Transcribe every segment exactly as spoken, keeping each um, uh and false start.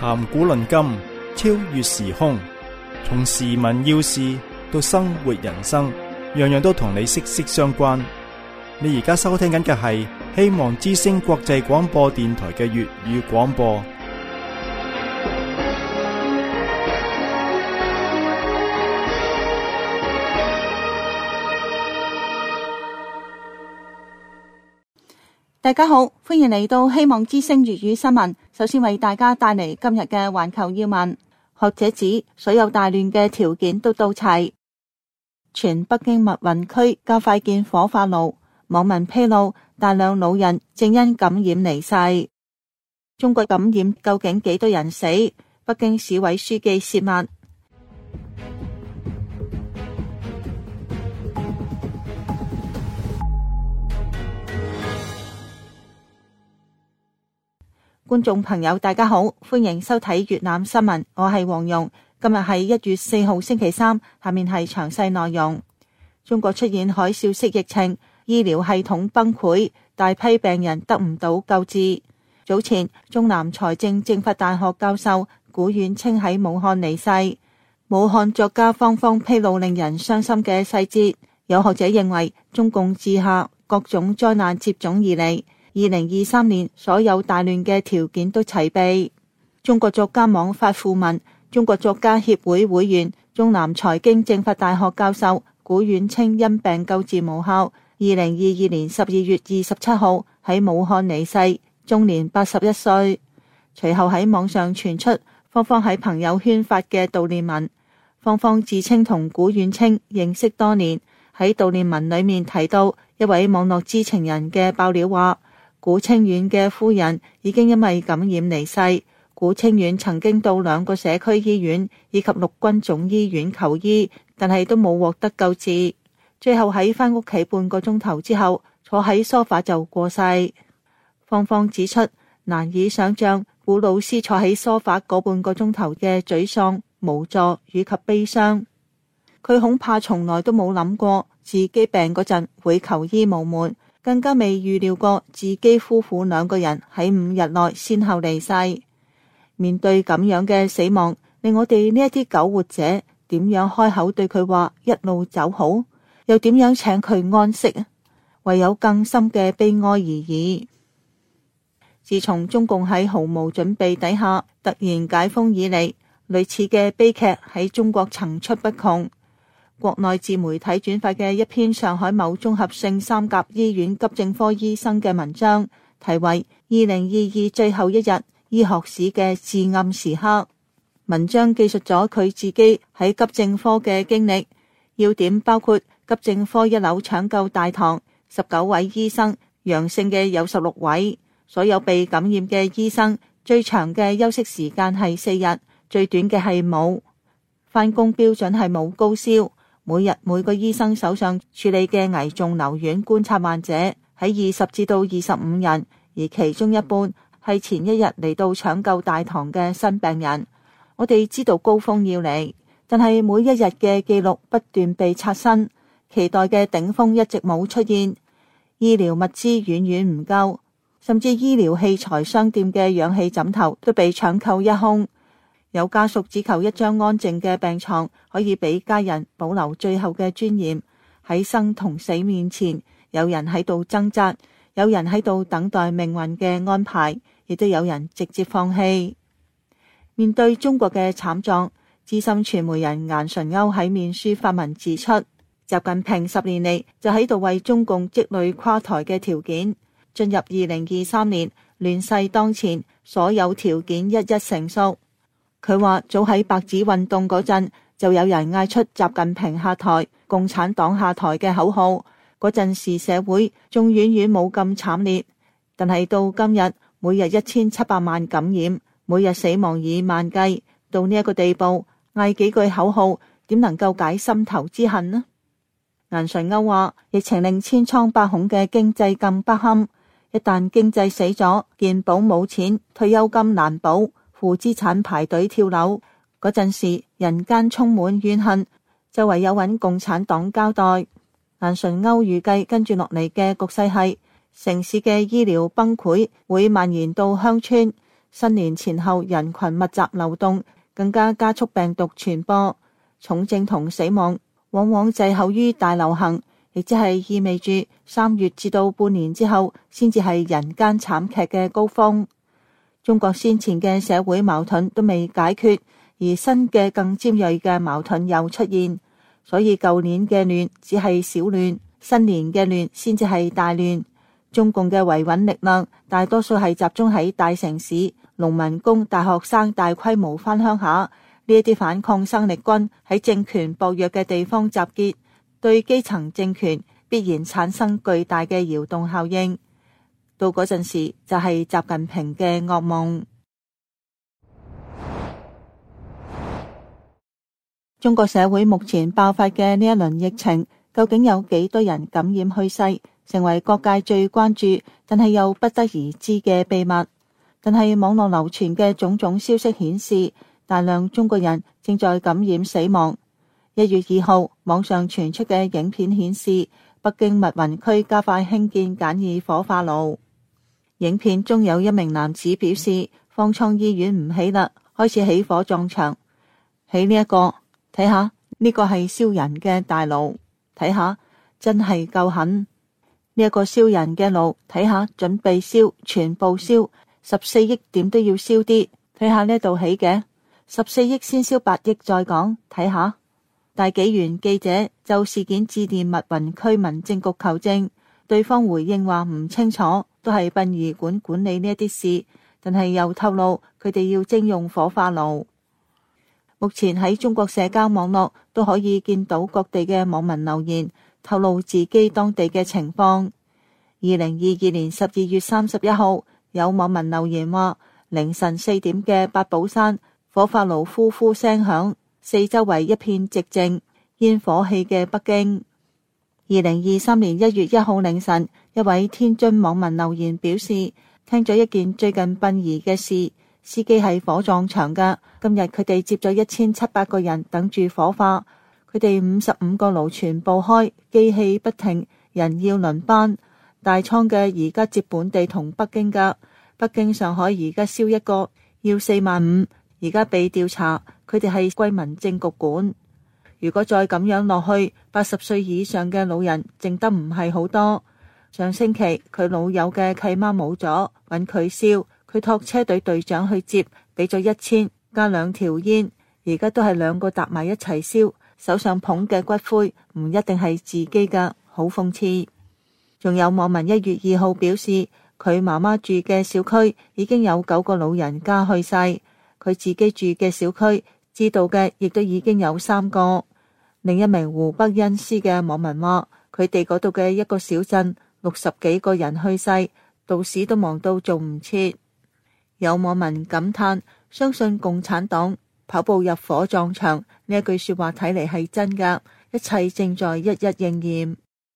談古論今，超越時空，從時聞要事到生活人生，樣樣都同你息息相關。你而家收聽緊嘅係希望之聲國際廣播電台嘅粵語廣播。 大家好，歡迎嚟到希望之聲粵語新聞。首先為大家帶嚟今日嘅環球要聞。學者指所有大亂嘅條件都到齊，全北京密雲區加快建火化爐。網民披露大量老人正因感染離世。中國感染究竟幾多人死？北京市委書記泄密。觀眾朋友大家好，歡迎收睇粵覽新聞，我係黃蓉。今日係一月四號星期三，下面係詳細內容。中國出現海嘯式疫情，醫療系統崩潰，大批病人得唔到救治。早前中南財政政法大學教授古遠清喺武漢離世。武漢作家方方披露令人傷心嘅細節。有學者認為中共治下各種災難接踵而嚟，二零二三年所有大亂嘅條件都齊備。中國作家網發訃聞，中國作家協會會員、中南財經政法大學教授古遠清因病救治無效，二零二二年十二月二十七號喺武漢離世，終年八十一歲。隨後喺網上傳出方方喺朋友圈發嘅悼念文。方方自稱同古遠清認識多年，喺悼念文裏面提到一位網絡知情人嘅爆料話，古清遠嘅夫人已經因為感染離世。古清遠曾經到兩個社區醫院以及陸軍總醫院求醫，但係都冇獲得救治。最後喺返屋企半個鐘頭之後，坐喺梳化就過世。方方指出，難以想象古老師坐喺梳化嗰半個鐘頭嘅沮喪、無助以及悲傷。佢恐怕從來都冇諗過自己病嗰陣會求醫無門。更加未預料過自己夫婦兩個人喺五日內先後離世。面對咁樣嘅死亡，令我哋呢一啲苟活者點樣開口對佢話一路走好，又點樣請佢安息？唯有更深嘅悲哀而已。自從中共喺毫無準備底下突然解封以嚟，類似嘅悲劇喺中國層出不窮。國內自媒體轉發嘅一篇上海某綜合性三甲醫院急症科醫生嘅文章，題為二零二二最後一日醫學史嘅至暗時刻。文章記述咗佢自己喺急症科嘅經歷，要點包括急症科一樓搶救大堂十九位醫生，陽性嘅有十六位，所有被感染嘅醫生最長嘅休息時間係四日，最短嘅係冇。返工標準係冇高燒。每日每個醫生手上處理嘅危重留院觀察患者喺二十至到二十五人，而其中一半係前一日嚟到搶救大堂嘅新病人。我哋知道高峰要嚟，但係每一日嘅記錄不斷被刷新，期待嘅頂峰一直冇出現。醫療物資遠遠唔夠，甚至醫療器材商店嘅氧氣枕頭都被搶購一空。有家屬只求一張安靜嘅病床，可以俾家人保留最後嘅尊嚴。喺生同死面前，有人喺度掙扎，有人喺度等待命運嘅安排，亦都有人直接放棄。面對中國嘅慘狀，資深傳媒人顏純鈎喺面書發文指出，習近平十年嚟就喺度為中共積累垮台嘅條件。進入二零二三年，亂世當前，所有條件一一成熟。佢話早喺白紙運動嗰陣就有人嗌出習近平下台、共產黨下台嘅口號，嗰陣時社會仲遠遠冇咁慘烈，但係到今日每日一千七百萬感染，每日死亡以萬計，到呢一個地步，嗌幾句口號點能夠解心頭之恨呢？顏純鈎話，疫情令千瘡百孔嘅經濟更不堪，一旦經濟死咗，健保冇錢，退休金難保，負資產排隊跳樓，嗰陣時人間充滿怨恨，就唯有揾共產黨交代。顏純鈎預計跟住落嚟嘅局勢係城市嘅醫療崩潰會蔓延到鄉村， 新年前後人群密集流動，更加加速病毒傳播，重症同死亡往往滯後於大流行，亦即係意味住三月至到半年之後先至係人間慘劇嘅高峰。中國先前嘅社會矛盾都未解決，而新嘅更尖銳嘅矛盾又出現，所以舊年嘅亂只係小亂，新年嘅亂先至係大亂。中共嘅維穩力量大多數係集中喺大城市，農民工、大學生大規模返鄉下，呢一啲反抗生力軍喺政權薄弱嘅地方集結，對基層政權必然產生巨大嘅搖動效應。到嗰陣時就係習近平嘅噩夢。中國社會目前爆發嘅呢一輪疫情，究竟有幾多人感染去世，成為各界最關注但係又不得而知嘅秘密。但係網絡流傳嘅種種消息顯示，大量中國人正在感染死亡。一月二號，網上傳出嘅影片顯示，北京密雲區加快興建簡易火化爐。影片中有一名男子表示，方艙醫院唔起啦，開始起火葬場。起呢一個，睇下呢個係燒人嘅大爐，睇下真係夠狠。呢一個燒人嘅爐，睇下準備燒，全部燒，十四億點都要燒啲。睇下呢度起嘅，十四億先燒八億再講，睇下。大紀元記者就事件致電密雲區民政局求證，對方回應話唔清楚，都係殯儀館管理呢一啲事，但係又透露佢哋要徵用火化爐。目前喺中國社交網絡都可以見到各地嘅網民留言，透露自己當地嘅情況。二零二二年十二月三十一號，有網民留言話，凌晨四點嘅八寶山火化爐呼呼聲響，四周圍一片寂靜，煙火氣嘅北京。二零二三年一月一號凌晨，一位天津網民留言表示，聽咗一件最近殯儀嘅事，司機係火葬場噶，今日佢哋接咗一千七百個人等住火化，佢哋五十五個爐全部開，機器不停，人要輪班。大倉嘅而家接本地同北京噶，北京上海而家燒一個要四萬五，而家被調查，佢哋係歸民政局管。如果再咁樣落去，八十歲以上嘅老人剩得唔係好多。上星期佢老友嘅契媽冇咗，揾佢燒，佢託車隊隊長去接，俾咗一千加兩條煙，而家都係兩個搭埋一齊燒，手上捧嘅骨灰唔一定係自己噶，好諷刺。仲有網民一月二號表示，佢媽媽住嘅小區已經有九個老人家去世，佢自己住嘅小區知道嘅亦都已經有三個。另一名湖北恩施嘅網民話，佢哋嗰度嘅一個小鎮六十幾個人去世，道士都忙到做唔切。有網民感嘆，相信共產黨跑步入火葬場呢一句說話睇嚟係真噶，一切正在一一應驗。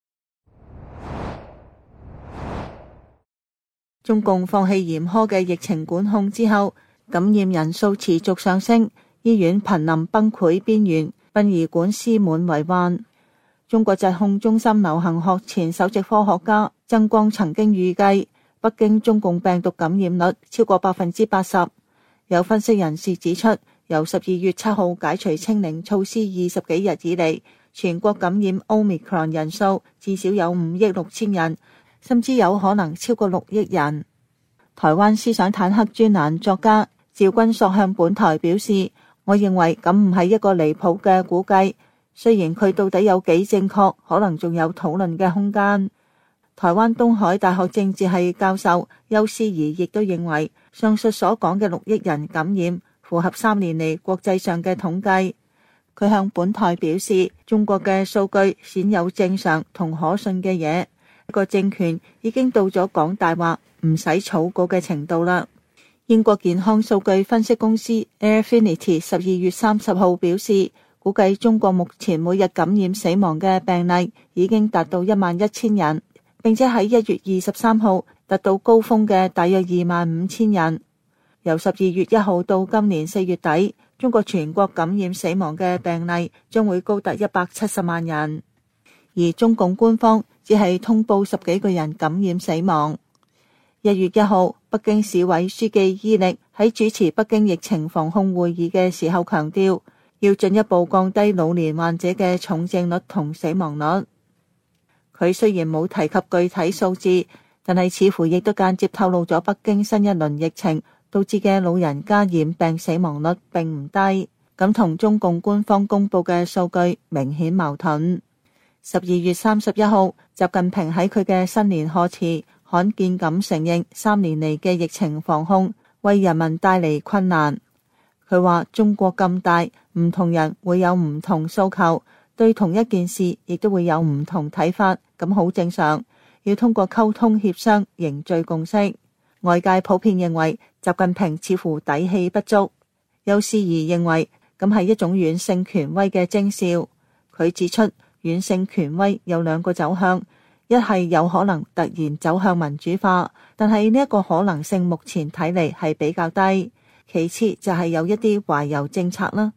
中共放棄嚴苛嘅疫情管控之後，感染人數持續上升，醫院瀕臨崩潰邊緣，殯儀館屍滿為患。中國疾控中心流行學前首席科學家曾光曾經預計，北京中共病毒感染率超過百分之八十。有分析人士指出，由十二月七號解除清零措施二十幾日以嚟，全國感染 Omicron 人數至少有五億六千人，甚至有可能超過六億人。台灣思想坦克專欄作家趙君朔向本台表示，我認為咁唔係一個離譜嘅估計，雖然佢到底有幾正確，可能仲有討論嘅空間。台灣東海大學政治系教授邱思怡亦都認為，上述所講嘅六億人感染符合三年嚟國際上嘅統計。佢向本台表示，中國嘅數據鮮有正常同可信嘅嘢，一個政權已經到咗講大話唔使草稿嘅程度啦。英國健康數據分析公司 Airfinity 十二月三十號表示，估計中國目前每日感染死亡嘅病例已經達到一萬一千人，並且喺一月二十三號達到高峰嘅大約二萬五千人。由十二月一號到今年四月底，中國全國感染死亡嘅病例將會高達一百七十萬人，而中共官方只係通報十幾個人感染死亡。 一月一號，北京市委書記伊力喺主持北京疫情防控會議嘅時候強調，要進一步降低老年患者嘅重症率同死亡率。佢雖然冇提及具體數字，但係似乎亦都間接透露咗北京新一輪疫情導致嘅老人家染病死亡率並唔低，咁同中共官方公布嘅數據明顯矛盾。十二月三十一號，習近平喺佢嘅新年賀詞罕見咁承認三年嚟嘅疫情防控為人民帶嚟困難。佢話中國咁大，唔同人會有唔同訴求，對同一件事亦都會有唔同睇法，咁好正常。要通過溝通協商凝聚共識。外界普遍認為習近平似乎底氣不足，有事宜認為咁係一種軟性權威嘅徵兆。佢指出，軟性權威有兩個走向，一係有可能突然走向民主化，但係呢一個可能性目前睇嚟係比較低。其次就係有一啲懷柔政策啦。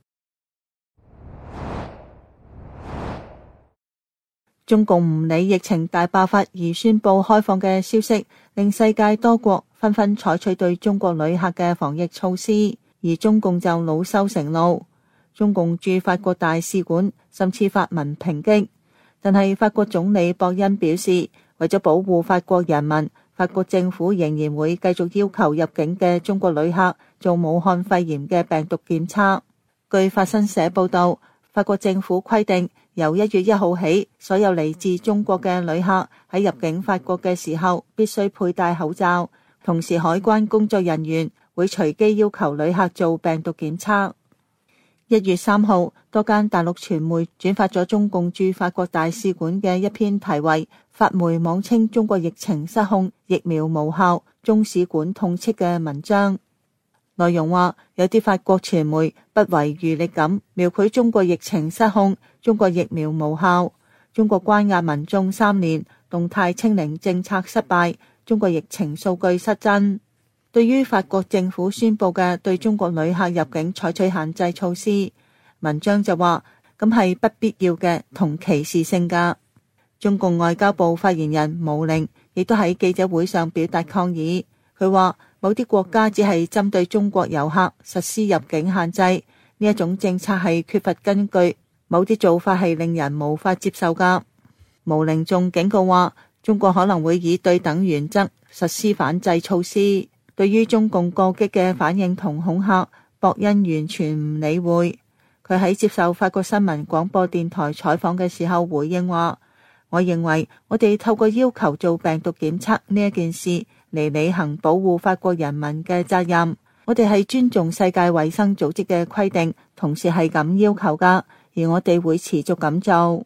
中共唔理疫情大爆發而宣布開放嘅消息，令世界多國紛紛採取對中國旅客嘅防疫措施，而中共就惱羞成怒。中共駐法國大使館甚至發文抨擊，但係法國總理博恩表示，為咗保護法國人民，法國政府仍然會繼續要求入境嘅中國旅客做武漢肺炎嘅病毒檢測。據法新社報道，法國政府規定，由一月一號起，所有嚟自中國嘅旅客喺入境法國嘅時候必須佩戴口罩，同時海關工作人員會隨機要求旅客做病毒檢測。一月三號，多間大陸傳媒轉發咗中共駐法國大使館嘅一篇題為《法媒妄稱中國疫情失控，疫苗無效，中使館痛斥》嘅文章。內容話，有啲法國傳媒不遺餘力咁描繪中國疫情失控，中國疫苗無效，中國關押民眾三年，動態清零政策失敗，中國疫情數據失真。對於法國政府宣布嘅對中國旅客入境採取限制措施，文章就話咁係不必要嘅同歧視性噶。中共外交部發言人毛寧亦都喺記者會上表達抗議，佢話某啲國家只係針對中國遊客實施入境限制，呢一種政策係缺乏根據，某啲做法係令人無法接受噶。毛寧仲警告話，中國可能會以對等原則實施反制措施。對於中共過激嘅反應同恐嚇，博恩完全唔理會。佢喺接受法國新聞廣播電台採訪嘅時候回應話，我認為我哋透過要求做病毒檢測呢一件事嚟履行保護法國人民嘅責任。我哋係尊重世界衛生組織嘅規定，同時係咁要求噶，而我哋會持續咁做。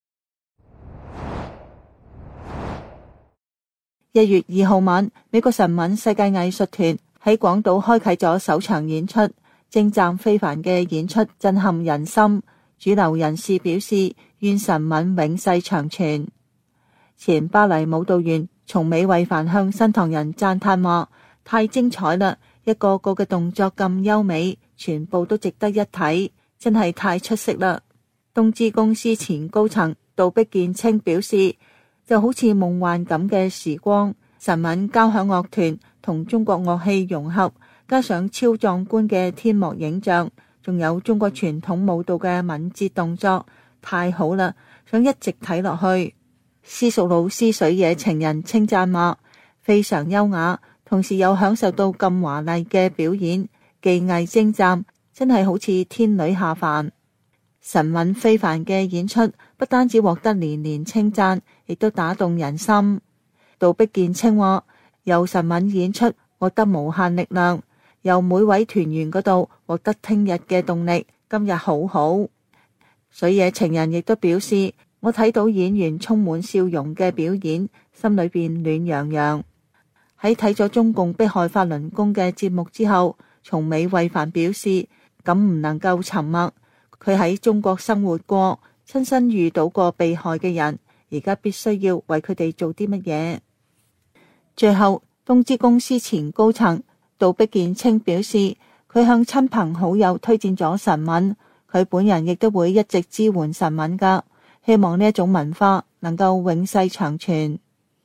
一月二號晚，美國神韻世界藝術團喺廣島開啟咗首場演出，精湛非凡嘅演出震撼人心。主流人士表示，願神韻永世長存。前芭蕾舞蹈員松美惠帆向新唐人讚嘆話，太精彩啦，一個個嘅動作咁優美，全部都值得一睇，真係太出色啦。東芝公司前高層杜碧建清表示，就好似夢幻咁嘅時光，神韻交響樂團同中國樂器融合，加上超壯觀嘅天幕影像，仲有中國傳統舞蹈嘅敏捷動作，太好啦，想一直睇落去。私塾老師水野情人稱讚話，非常優雅，同時又享受到咁華麗嘅表演，技藝精湛，真係好似天女下凡。神韻非凡嘅演出不單止獲得連連稱讚，亦都打動人心。杜碧建清話，由神韻演出獲得無限力量，由每位團員嗰度獲得聽日嘅動力，今日好好。水野情人亦都表示，我睇到演員充滿笑容嘅表演，心裏邊暖洋洋。喺睇咗中共迫害法輪功嘅節目之後，松美惠帆表示，咁唔能夠沉默。佢喺中國生活過，親身遇到過被害嘅人，而家必須要為佢哋做啲乜嘢。最後，東芝公司前高層杜碧建清表示，佢向親朋好友推薦咗神韻，佢本人亦都會一直支援神韻噶，希望呢一種文化能夠永世長存。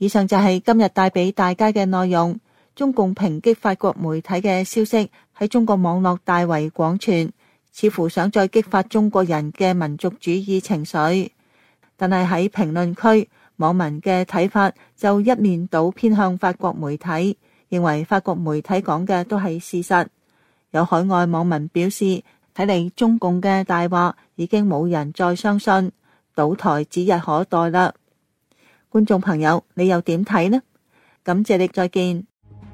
以上就係今日帶俾大家嘅內容。中共抨擊法國媒體嘅消息喺中國網絡大為廣傳，似乎想再激發中國人嘅民族主義情緒。但係喺評論區，網民嘅睇法就一面倒偏向法國媒體，認為法國媒體講嘅都係事實。有海外網民表示，睇嚟中共嘅大話已經冇人再相信，倒台指日可待啦。觀眾朋友，你又點睇呢？感謝你，再見。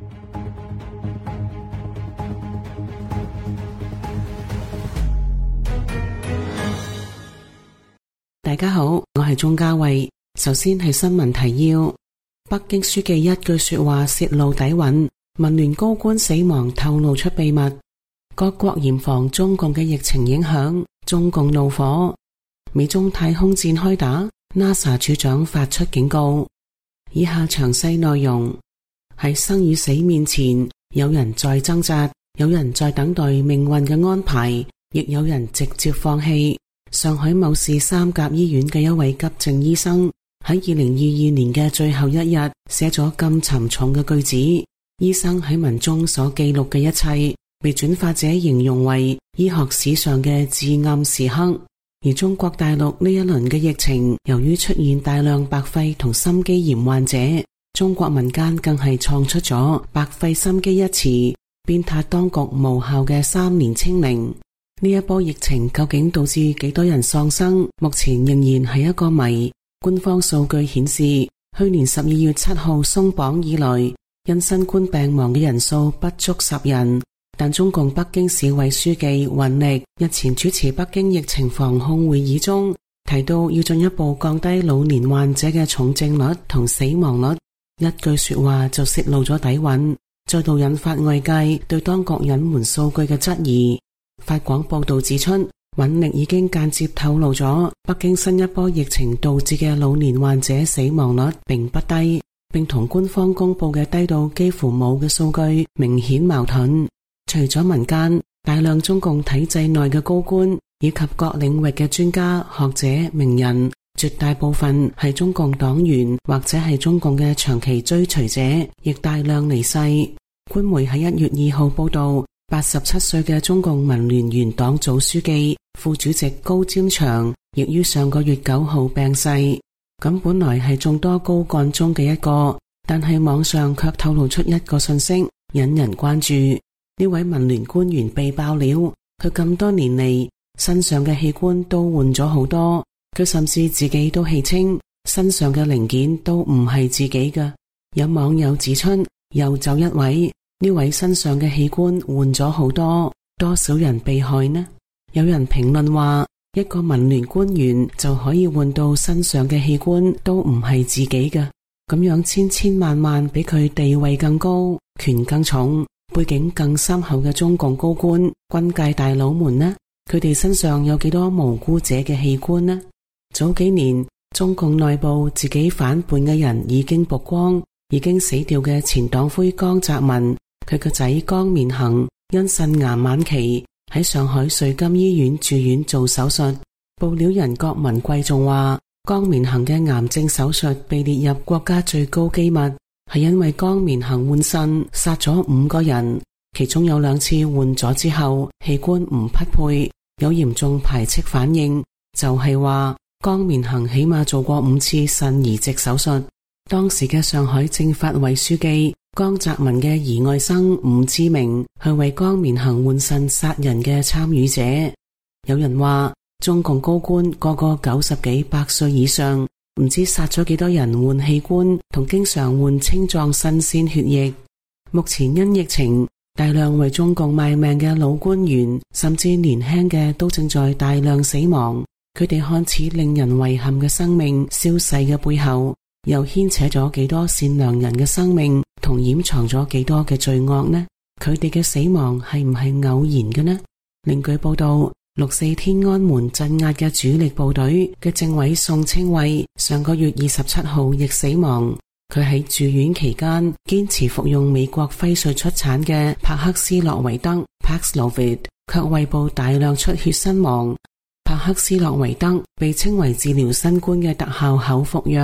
大家好，我係鍾嘉慧。首先係新聞提要：北京書記一句說話洩露底蘊，民聯高官死亡透露出秘密。各國嚴防中共嘅疫情影響，中共怒火。美中太空戰開打， NASA 處長發出警告。以下詳細內容：喺生與死面前，有人在掙扎，有人在等待命運嘅安排，亦有人直接放棄。上海某市三甲醫院嘅一位急症醫生喺二零二二年嘅最後一日寫咗咁沉重嘅句子。醫生喺文中所記錄嘅一切被轉發者形容為醫學史上嘅至暗時刻。而中國大陸呢一輪嘅疫情，由於出現大量白肺同心肌炎患者，中國民間更係創出咗白肺心肌一詞，鞭撻當局無效嘅三年清零。呢一波疫情究竟導致幾多人喪生，目前仍然係一個謎。官方數據顯示，去年十二月七號鬆綁以來，因新冠病亡嘅人數不足十人。但中共北京市委書記尹力日前主持北京疫情防控會議中，提到要進一步降低老年患者嘅重症率同死亡率。一句說話就洩露咗底蘊，再度引發外界對當局隱瞞數據嘅質疑。法廣報道指出，尹力已經間接透露咗北京新一波疫情導致嘅老年患者死亡率並不低，並同官方公布嘅低到幾乎冇嘅數據明顯矛盾。除咗民間，大量中共體制內嘅高官以及各領域嘅專家學者名人，絕大部分係中共黨員或者係中共嘅長期追隨者，亦大量離世。官媒喺一月二號報道，八十七歲嘅中共民聯原黨組書記、副主席高瞻長亦於上個月九號病逝。咁本來係眾多高幹中嘅一個，但係網上卻透露出一個信息，引人關注。呢位民聯官員被爆料，佢咁多年嚟身上嘅器官都換咗好多，佢甚至自己都戲稱身上嘅零件都唔係自己嘅。有網友指出，又走一位，呢位身上嘅器官換咗好多，多少人被害呢？有人評論話，一個民聯官員就可以換到身上嘅器官都唔係自己嘅，咁樣千千萬萬比佢地位更高、權更重、背景更深厚嘅中共高官、軍界大佬們呢？佢哋身上有幾多無辜者嘅器官呢？早幾年，中共內部自己反叛嘅人已經曝光，已經死掉嘅前黨魁江澤民，佢個仔江綿恒因腎癌晚期喺上海瑞金醫院住院做手術。報料人郭文貴仲話，江綿恒嘅癌症手術被列入國家最高機密。係因為江綿恒換腎殺咗五個人，其中有兩次換咗之後器官唔匹配，有嚴重排斥反應，就係話江綿恒起碼做過五次腎移植手術。當時嘅上海政法委書記江澤民嘅兒外甥伍志明係為江綿恒換腎殺人嘅參與者。有人話中共高官個個九十幾百歲以上，唔知殺咗幾多人換器官，同經常換青壯新鮮血液。目前因疫情，大量為中共賣命嘅老官員，甚至年輕嘅都正在大量死亡。佢哋看似令人遺憾嘅生命消逝嘅背後，又牽扯咗幾多善良人嘅生命，同掩藏咗幾多嘅罪惡呢？佢哋嘅死亡係唔係偶然嘅呢？另據報道，六四天安門鎮壓嘅主力部隊嘅政委宋清衛上個月二十七號亦死亡。佢喺住院期間堅持服用美國輝瑞出產嘅帕克斯洛維德 Paxlovid， 卻胃部大量出血身亡。帕克斯洛維德被稱為治療新冠嘅特效口服藥，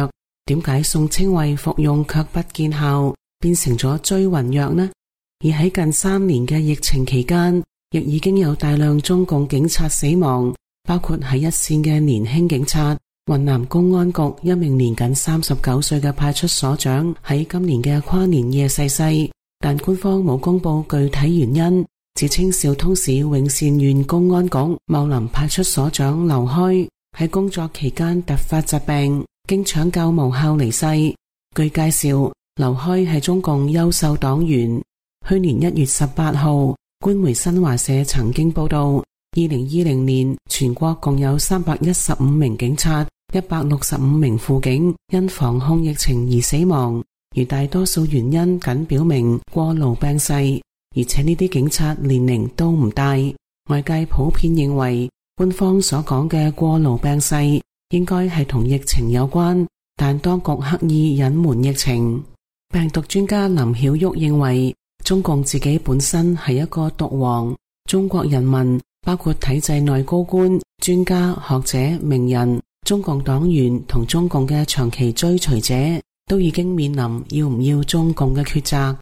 點解宋清衛服用卻不見效，變成咗追魂藥呢？而喺近三年嘅疫情期間，亦已經有大量中共警察死亡，包括喺一線嘅年輕警察。雲南公安局一名年僅三十九歲嘅派出所長喺今年嘅跨年夜逝世，但官方冇公布具體原因，只稱紹通市永善縣公安局茂林派出所長劉開喺工作期間突發疾病，經搶救無效離世。據介紹，劉開係中共優秀黨員。去年一月十八號，官媒新華社曾經報道，二零二零年全國共有三百一十五名警察、一百六十五名輔警因防控疫情而死亡，而大多數原因僅表明過勞病逝，而且呢啲警察年齡都唔大。外界普遍認為，官方所講嘅過勞病逝應該係同疫情有關，但當局刻意隱瞞疫情。病毒專家林曉旭認為，中共自己本身係一個毒王，中國人民包括體制內高官、專家、學者、名人、中共黨員同中共嘅長期追隨者，都已經面臨要唔要中共嘅抉擇。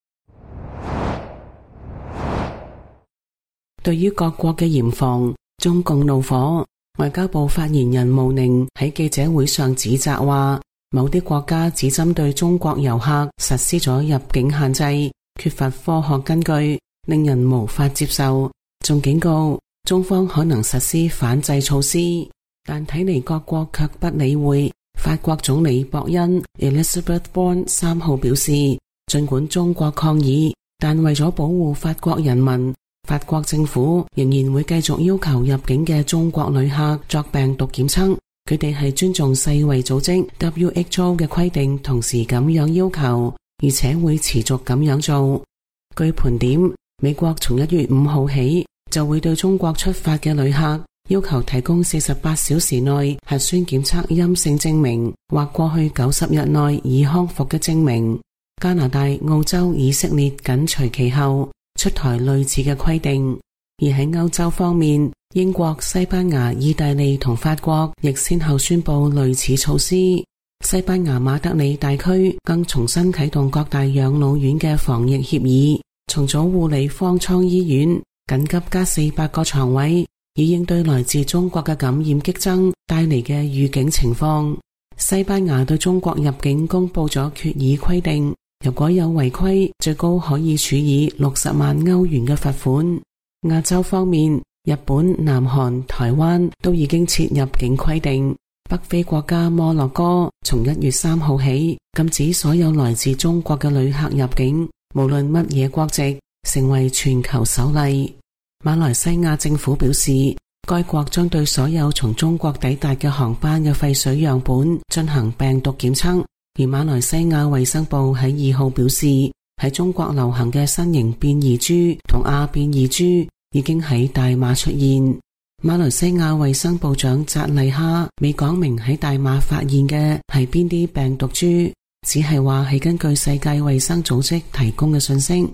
對於各國嘅嚴防，中共怒火。外交部發言人毛寧喺記者會上指責話，某啲國家只針對中國遊客實施咗入境限制，缺乏科學根據，令人無法接受。仲警告中方可能實施反制措施，但睇嚟各國卻不理會。法國總理博恩 Elizabeth Borne 三號表示，儘管中國抗議，但為咗保護法國人民，法國政府仍然會繼續要求入境嘅中國旅客作病毒檢測。佢哋係尊重世衛組織 W H O 嘅規定，同時咁樣要求，而且會持續咁樣做。據盤點，美國從一月五號起就會對中國出發嘅旅客要求提供四十八小時內核酸檢測陰性證明，或過去九十日內已康復嘅證明。加拿大、澳洲、以色列緊隨其後出台類似嘅規定。而喺歐洲方面，英國、西班牙、意大利同法國亦先後宣布類似措施。西班牙馬德里大區更重新啟動各大養老院嘅防疫協議，重組護理方艙醫院，緊急加四百個床位，以應對來自中國嘅感染激增帶嚟嘅預警情況。西班牙對中國入境公布咗決議，規定如果有違規，最高可以處以六十萬歐元嘅罰款。亞洲方面，日本、南韓、台灣都已經設入境規定。北非國家摩洛哥從一月三號起禁止所有來自中國嘅旅客入境，無論乜嘢國籍，成為全球首例。馬來西亞政府表示，該國將對所有從中國抵達嘅航班嘅廢水樣本進行病毒檢測。而馬來西亞衛生部喺二號表示，喺中國流行嘅新型變異株同亞變異株已經喺大馬出現。馬來西亞衛生部長扎麗哈未講明喺大馬發現嘅係邊啲病毒株，只係話係根據世界衛生組織提供嘅信息。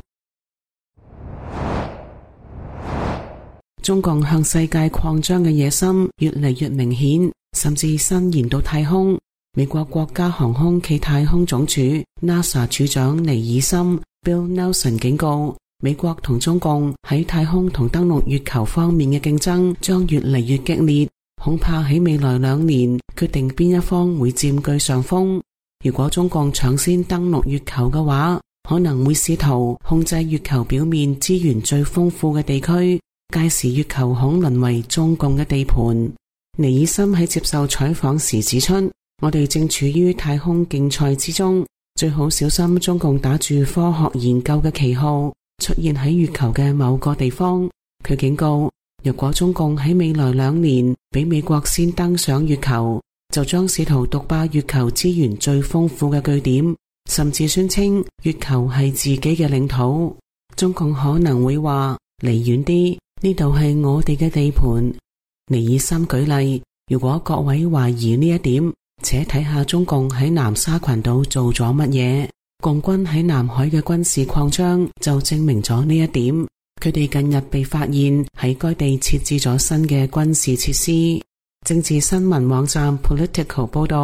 中共向世界擴張嘅野心越嚟越明顯，甚至伸延到太空。美國國家航空暨太空總署 NASA 署長尼爾森 Bill Nelson 警告，美國同中共喺太空同登陸月球方面嘅競爭將越嚟越激烈，恐怕喺未來兩年決定邊一方會佔據上風。如果中共搶先登陸月球嘅話，可能會試圖控制月球表面資源最豐富嘅地區，屆時月球恐淪為中共嘅地盤。尼爾森喺接受採訪時指出，我哋正處於太空競賽之中，最好小心中共打住科學研究嘅旗號出現喺月球嘅某個地方。佢警告，如果中共喺未來兩年比美國先登上月球，就將試圖獨霸月球資源最豐富嘅據點，甚至宣稱月球係自己嘅領土。中共可能會話，離遠啲，呢度係我哋嘅地盤。尼爾森舉例，如果各位懷疑呢一點，且睇下中共喺南沙群島做咗乜嘢，共軍喺南海嘅軍事擴張就證明咗呢一點。佢哋近日被發現喺該地設置咗新嘅軍事設施。政治新聞網站 Political 報道，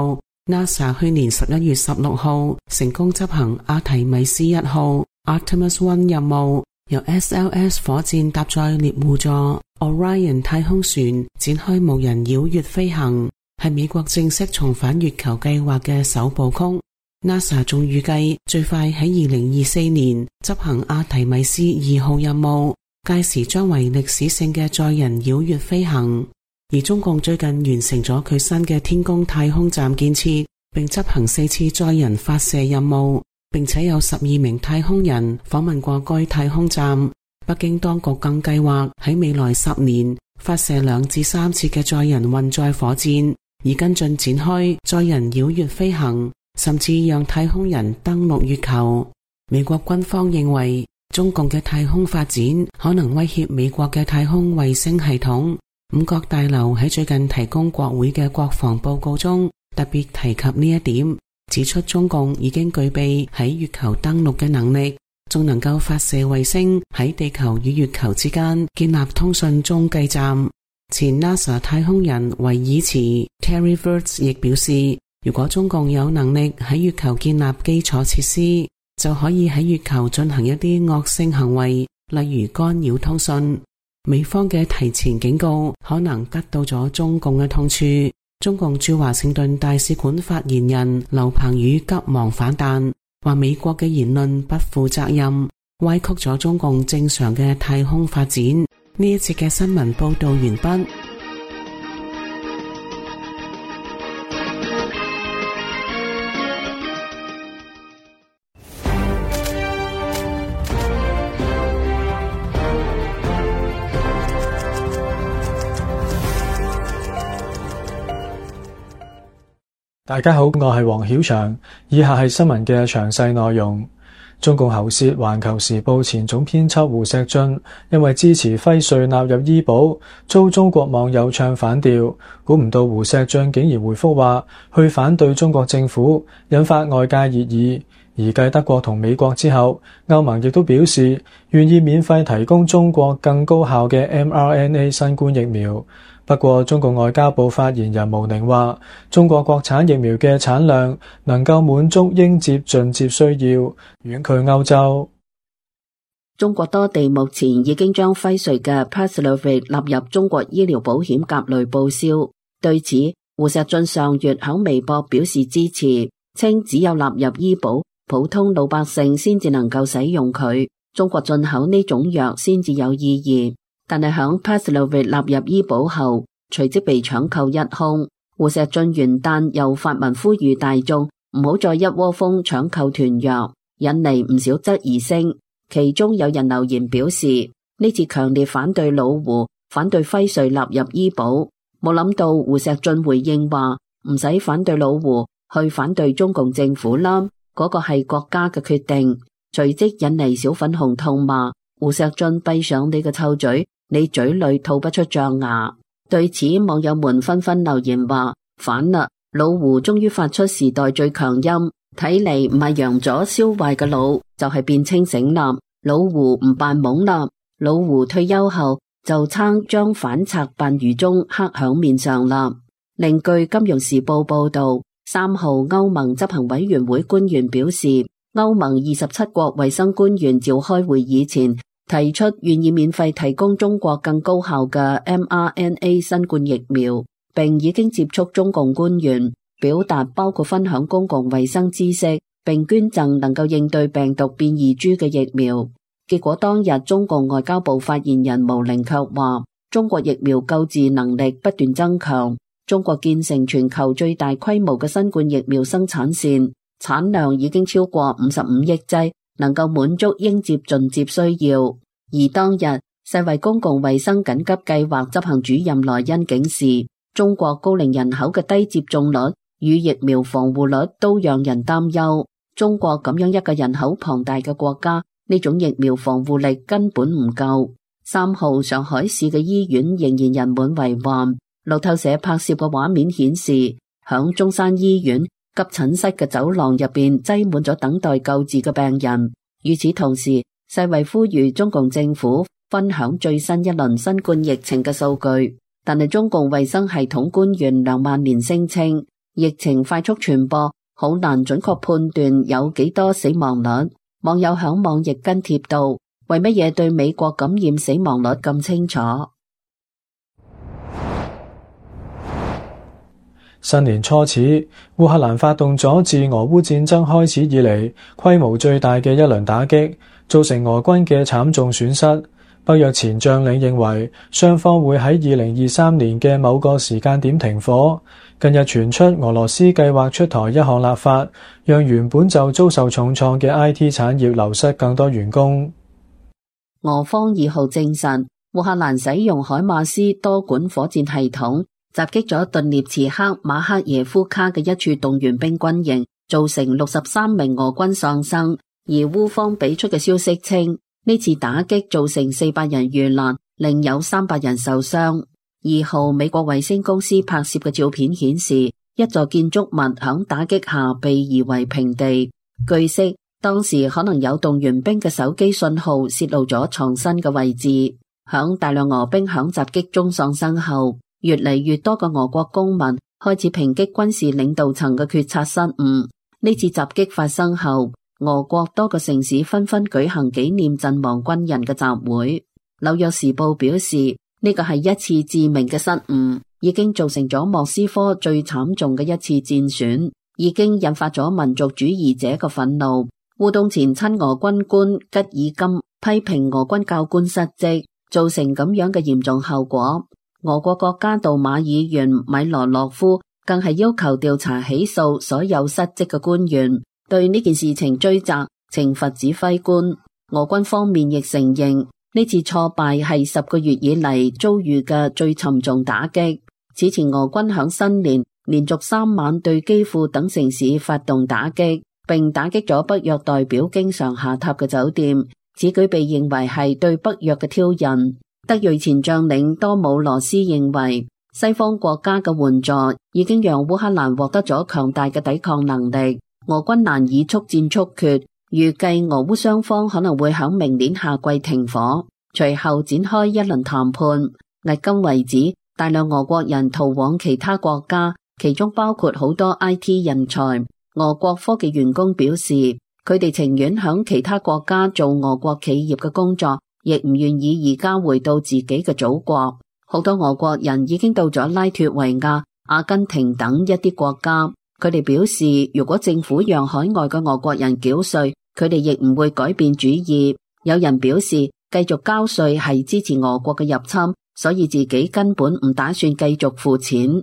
NASA 去年十一月十六號成功執行阿提米斯一號 Artemis One 任務，由 S L S 火箭搭載獵戶座 Orion 太空船展開無人繞月飛行，係美國正式重返月球計劃嘅首部曲。NASA 仲預計最快喺二零二四年執行阿提米斯二號任務，屆時將為歷史性嘅載人繞月飛行。而中共最近完成咗佢新嘅天宮太空站建設，並執行四次載人發射任務，並且有十二名太空人訪問過該太空站。北京當局更計劃喺未來十年發射兩至三次嘅載人運載火箭，以跟進展開載人繞月飛行，甚至讓太空人登陸月球。美國軍方認為中共嘅太空發展可能威脅美國嘅太空衛星系統。五角大樓喺最近提供國會嘅國防報告中特別提及呢一點，指出中共已經具備喺月球登陸嘅能力，仲能夠發射衛星喺地球與月球之間建立通訊中繼站。前 NASA 太空人維爾茨 Terry Virts 亦表示，如果中共有能力喺月球建立基礎設施，就可以喺月球進行一啲惡性行為，例如干擾通訊。美方嘅提前警告可能得到咗中共嘅痛處。中共駐華盛頓大使館發言人劉鵬宇急忙反彈，話美國嘅言論不負責任，歪曲咗中共正常嘅太空發展。呢一節嘅新聞報道完畢。 大家好，我係黃曉翔，以下係新聞嘅詳細內容。中共喉舌環球時報前總編輯胡錫進因為支持輝瑞納入醫保，遭中國網友唱反調。估唔到胡錫進竟然回覆話去反對中國政府，引發外界熱議。而繼德國同美國之後，歐盟亦都表示願意免費提供中國更高效嘅 M R N A 新冠疫苗。不過，中共外交部發言人毛寧話，中國國產疫苗嘅產量能夠滿足應接盡接需要，遠距歐洲。 中國多地目前已經將輝瑞嘅 Paxlovid 納入中國醫療保險甲類報銷。對此，胡錫進上月喺微博表示支持，稱只有納入醫保，普通老百姓先至能夠使用佢，中國進口呢種藥先至有意義。但係響 Paxlovid 納入醫保後，隨即被搶購一空。胡錫進元旦又發文呼籲大眾唔好再一窩蜂搶購團藥，引嚟唔少質疑聲。其中有人留言表示，呢次強烈反對老胡，反對輝瑞納入醫保。冇諗到胡錫進回應話唔使反對老胡，去反對中共政府啦，嗰個係國家嘅決定。隨即引嚟小粉紅痛罵胡錫進閉上你個臭嘴，你嘴裏吐不出象牙。對此，網友們紛紛留言話反啦，老胡終於發出時代最強音，睇嚟唔係陽咗燒壞嘅腦，就係、是、變清醒啦。老胡唔扮懵啦，老胡退休後就撐將反賊扮愚忠刻響面上啦。另據金融時報報道，三號歐盟執行委員會官員表示，歐盟二十七國衛生官員召開會議前，提出願意免費提供中國更高效嘅 M R N A 新冠疫苗，並已經接觸中共官員，表達包括分享公共衛生知識，並捐贈能夠應對病毒變異株嘅疫苗。結果當日中共外交部發言人毛寧卻話，中國疫苗購置能力不斷增強，中國建成全球最大規模嘅新冠疫苗生產線，產量已經超過五十五億劑，能夠滿足應接盡接需要。而當日世衛公共衛生緊急計劃執行主任萊恩警示，中國高齡人口嘅低接種率與疫苗防護率都讓人擔憂。中國咁樣一個人口龐大嘅國家，呢種疫苗防護力根本唔夠。三號上海市嘅醫院仍然人滿為患。路透社拍攝嘅畫面顯示，響中山醫院急診室嘅走廊入邊擠滿咗等待救治嘅病人。與此同時，世衛呼籲中共政府分享最新一輪新冠疫情嘅數據，但係中共衛生系統官員梁萬年聲稱， 疫情快速傳播，好難準確判斷有幾多死亡率。網友響網易跟帖道：為乜嘢對美國感染死亡率咁清楚？ 新年初始，烏克蘭發動咗自俄烏戰爭開始以嚟規模最大嘅一輪打擊，造成俄軍嘅慘重損失。北約前將領認為，雙方會喺二零二三年嘅某個時間點停火。近日傳出俄羅斯計劃出台一項立法，讓原本就遭受重創嘅 I T 產業流失更多員工。 俄方二號證實，烏克蘭使用海馬斯多管火箭系統襲擊咗頓涅茨克馬克耶夫卡嘅一處動員兵軍營，造成六十三名俄軍喪生。而烏方俾出嘅消息稱，呢次打擊造成四百人遇難，另有三百人受傷。二號美國衛星公司拍攝嘅照片顯示，一座建築物響打擊下被夷為平地。據悉，當時可能有動員兵嘅手機信號泄露咗藏身嘅位置。響大量俄兵響襲擊中喪生後，越嚟越多嘅俄國公民開始抨擊軍事領導層嘅決策失誤。呢次襲擊發生後，俄國多個城市紛紛舉行紀念陣亡軍人嘅集會。紐約時報表示，呢個係一次致命嘅失誤，已經造成咗莫斯科最慘重嘅一次戰損，已經引發咗民族主義者嘅憤怒。烏東前親俄軍官吉爾金批評俄軍教官失職，造成咁樣嘅嚴重後果。俄國國家杜馬議員米羅諾夫更係要求調查起訴所有失職嘅官員，對呢件事情追責懲罰指揮官。俄軍方面亦承認呢次挫敗係十個月以嚟遭遇嘅最沉重打擊。此前俄軍響新年連續三晚對基輔等城市發動打擊，並打擊咗北約代表經常下榻嘅酒店，此舉被認為係對北約嘅挑釁。德裔前將領多姆羅斯認為，西方國家嘅援助已經讓烏克蘭獲得咗強大嘅抵抗能力，俄軍難以速戰速決。預計俄烏雙方可能會響明年夏季停火，隨後展開一輪談判。迄今為止，大量俄國人逃往其他國家，其中包括好多 I T 人才。俄國科技員工表示，佢哋情願響其他國家做俄國企業嘅工作，亦唔願意而家回到自己嘅祖國。好多俄國人已經到咗拉脫維亞、阿根廷等一啲國家。佢哋表示，如果政府讓海外嘅俄國人繳稅，佢哋亦唔會改變主意。有人表示，繼續交稅係支持俄國嘅入侵，所以自己根本唔打算繼續付錢。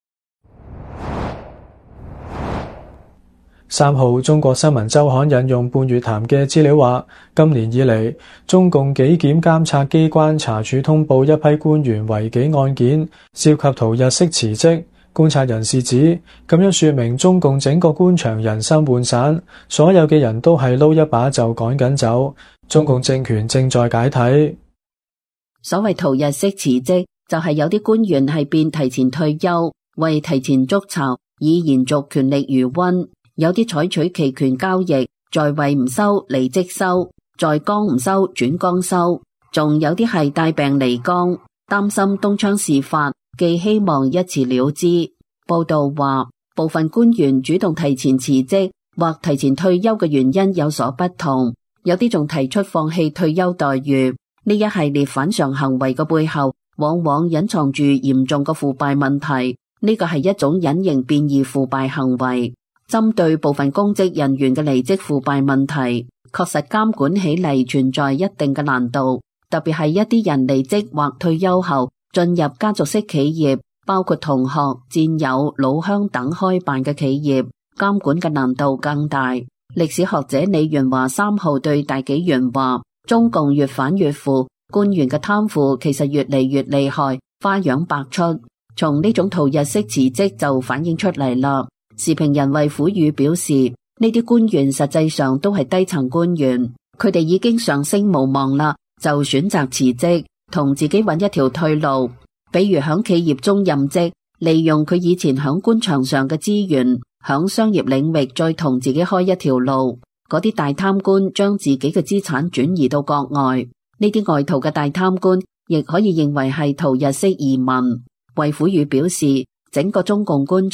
三號中國新聞週刊引用半月談嘅資料話，今年以嚟，中共紀檢監察機關查處通報一批官員違紀案件，涉及逃日式辭職。觀察人士指，咁樣說明中共整個官場人心渙散，所有嘅人都係撈一把就趕緊走，中共政權正在解體。 所謂逃日式辭職，就係有啲官員係變提前退休，為提前築巢，以延續權力餘溫；有啲採取期權交易，在位唔收，離職收；在崗唔收，轉崗收；仲有啲係帶病離崗，擔心東窗事發，既希望一辭了之。報道話，部分官員主動提前辭職或提前退休嘅原因有所不同，有啲仲提出放棄退休待遇。呢一系列反常行為嘅背後，往往隱藏住嚴重嘅腐敗問題。呢個係一種隱形變異腐敗行為。針對部分公職人員嘅離職腐敗問題，確實監管起嚟存在一定嘅難度，特別係一啲人離職或退休後進入家族式企業，包括同學、戰友、老鄉等開辦嘅企業，監管嘅難度更大。歷史學者李元華三號對大紀元話，中共越反越腐，官員嘅貪腐其實越嚟越厲害，花樣百出。從呢種逃日式辭職就反映出嚟啦。時評人衛虎宇表示，呢啲官員實際上都係低層官員，佢哋已經上升無望啦，就選擇辭職，同自己揾一條退路，比如響企業中任職，利用佢以前響官場上嘅資源，響商業領域再同自己開一條路。嗰啲大貪官將自己嘅資產轉移到國外，呢啲外逃嘅大貪官亦可以認為係逃日式移民。衛虎宇表示，整個中共官場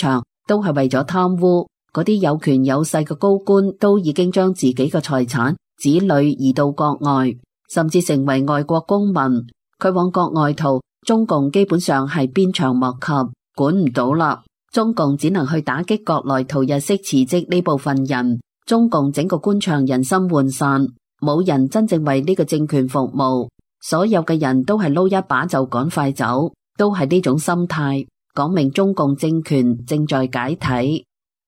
都係為咗貪污。嗰啲有權有勢嘅高官都已經將自己嘅財產、子女移到國外，甚至成為外國公民。佢往國外逃，中共基本上係鞭長莫及，管唔到啦。中共只能去打擊國內逃逸式辭職呢部分人。中共整個官場人心渙散，冇人真正為呢個政權服務，所有嘅人都係撈一把就趕快走，都係呢種心態，講明中共政權正在解體。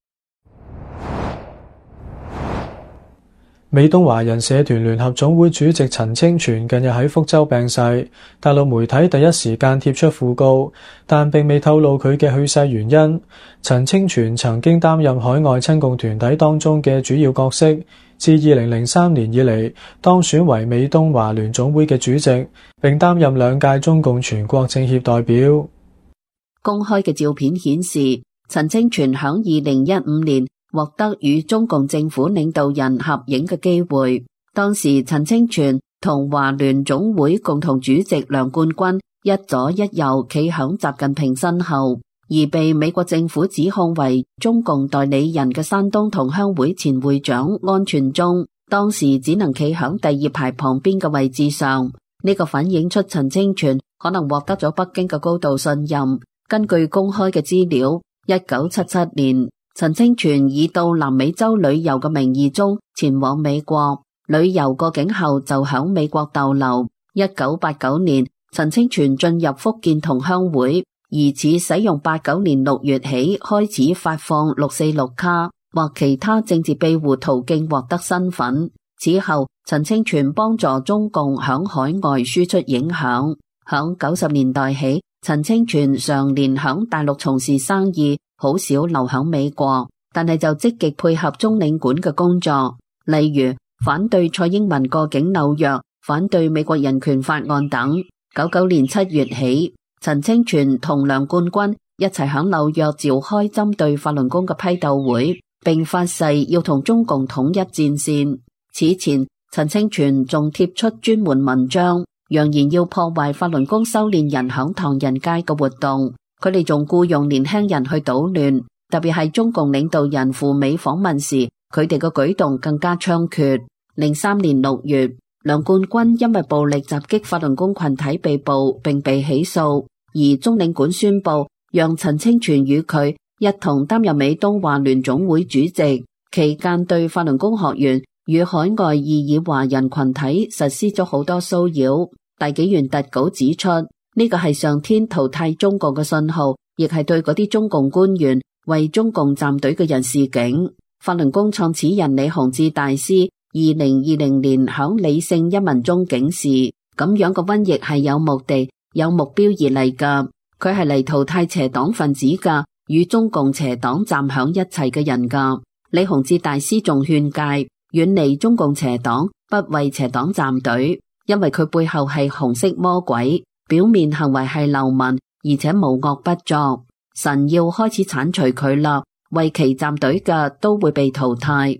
美東華人社團聯合總會主席陳清泉近日喺福州病逝，大陸媒體第一時間貼出訃告，但並未透露佢嘅去世原因。陳清泉曾經擔任海外親共團體當中嘅主要角色，自二零零三年以嚟當選為美東華聯總會嘅主席，並擔任兩屆中共全國政協代表。 公開嘅照片顯示，陳清泉響二零一五年獲得與中共政府領導人合影嘅機會，當時陳清泉同華聯總會共同主席梁冠軍一左一右企響習近平身後，而被美國政府指控為中共代理人嘅山東同鄉會前會長安全忠，當時只能企響第二排旁邊嘅位置上。呢個反映出陳清泉可能獲得咗北京嘅高度信任。根據公開嘅資料，一九七七年，陳清泉以到南美洲旅遊嘅名義中前往美國，旅遊過境後就響美國逗留。一九八九年，陳清泉進入福建同鄉會，疑似使用八九年六月起開始發放六四六卡或其他政治庇護途徑獲得身份。此後，陳清泉幫助中共響海外輸出影響。響九十年代起，陳清泉常年響大陸從事生意，好少留響美國，但係就積極配合中領館嘅工作，例如反對蔡英文過境紐約、反對美國人權法案等。九九年七月起，陳清泉同梁冠軍一齊響紐約召開針對法輪功嘅批鬥會，並發誓要同中共統一戰線。此前，陳清泉仲貼出專門文章，揚言要破壞法輪功修煉人響唐人街嘅活動。佢哋仲僱用年輕人去搗亂，特別係中共領導人赴美訪問時，佢哋嘅舉動更加猖獗。零三年六月，梁冠軍因為暴力襲擊法輪功群體被捕並被起訴，而中領館宣布讓陳清泉與佢一同擔任美東華聯總會主席，期間對法輪功學員與海外異議華人群體實施咗好多騷擾。大紀元特稿指出，呢個係上天淘汰中共嘅信號，亦係對嗰啲中共官員為中共站隊嘅人示警。法輪功創始人李洪志大師二零二零年響理性一文中警示，咁樣嘅瘟疫係有目的、有目標而嚟噶，佢係嚟淘汰邪黨分子噶，與中共邪黨站響一齊嘅人噶。李洪志大師仲勸誡遠離中共邪黨，不為邪黨站隊，因為佢背後係紅色魔鬼，表面行為係流氓，而且無惡不作。神要開始鏟除佢啦，為其站隊嘅都會被淘汰。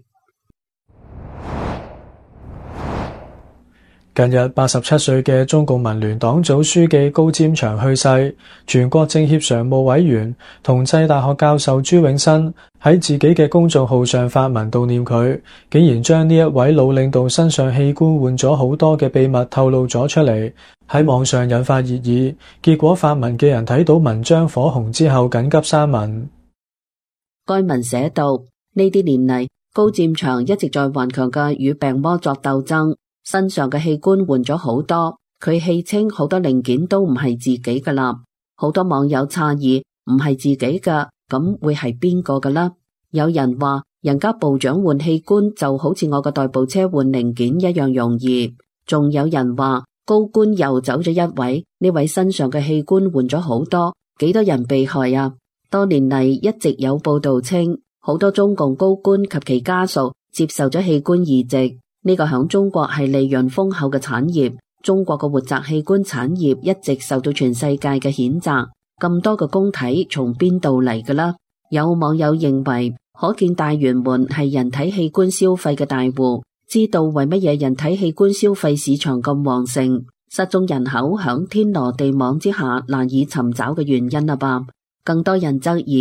近日八十七歲嘅中共民聯黨組書記高占祥去世，全國政協常務委員、同濟大學教授朱永新喺自己嘅公眾號上發文悼念佢，竟然將呢一位老領導身上器官換咗好多嘅秘密透露咗出嚟，喺網上引發熱議。結果發文嘅人睇到文章火紅之後緊急刪文。 該文寫道：呢啲年嚟，高占祥一直在頑強嘅與病魔作鬥爭，身上嘅器官換咗好多，佢戲稱好多零件都唔係自己噶啦。好多網友詫異，唔係自己噶，咁會係邊個噶啦？有人話人家部長換器官就好似我個代步車換零件一樣容易。仲有人話高官又走咗一位，呢位身上嘅器官換咗好多，幾多人被害啊？多年嚟一直有報道稱，好多中共高官及其家屬接受咗器官移植。呢個響中國係利潤豐厚嘅產業，中國嘅活摘器官產業一直受到全世界嘅譴責。咁多嘅公體從邊度嚟㗎啦？有網友認為，可見大員們係人體器官消費嘅大戶，知道為乜嘢人體器官消費市場咁旺盛，失蹤人口響天羅地網之下難以尋找嘅原因啦吧？更多人質疑，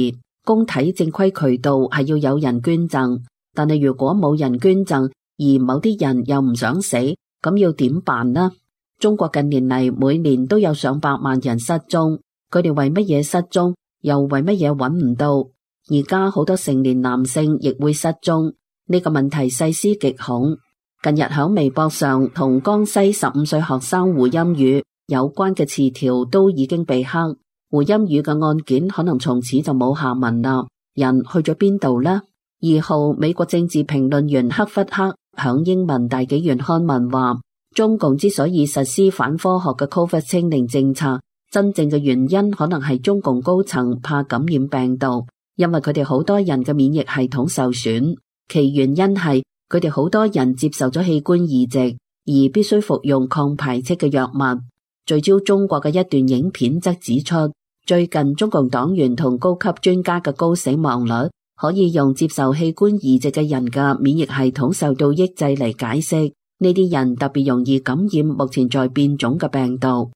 供體正規渠道係要有人捐贈，但係如果冇人捐贈，而某啲人又唔想死，咁要點辦呢？中國近年嚟每年都有上百萬人失蹤，佢哋為乜嘢失蹤，又為乜嘢揾唔到？而家好多成年男性亦會失蹤，呢個問題細思極恐。近日喺微博上同江西十五歲學生胡鑫宇有關嘅詞條都已經被黑，胡鑫宇嘅案件可能從此就冇下文啦。人去咗邊度呢？二號，美國政治評論員克弗克響英文大紀元刊文話，中共之所以實施反科學嘅 Covid 清零政策，真正嘅原因可能係中共高層怕感染病毒，因為佢哋好多人嘅免疫系統受損，其原因係佢哋好多人接受咗器官移植，而必須服用抗排斥嘅藥物。聚焦中國嘅一段影片則指出，最近中共黨員同高級專家嘅高死亡率，可以用接受器官移植嘅人嘅免疫系統受到抑制嚟解釋。呢啲人特別容易感染目前在變種嘅病毒。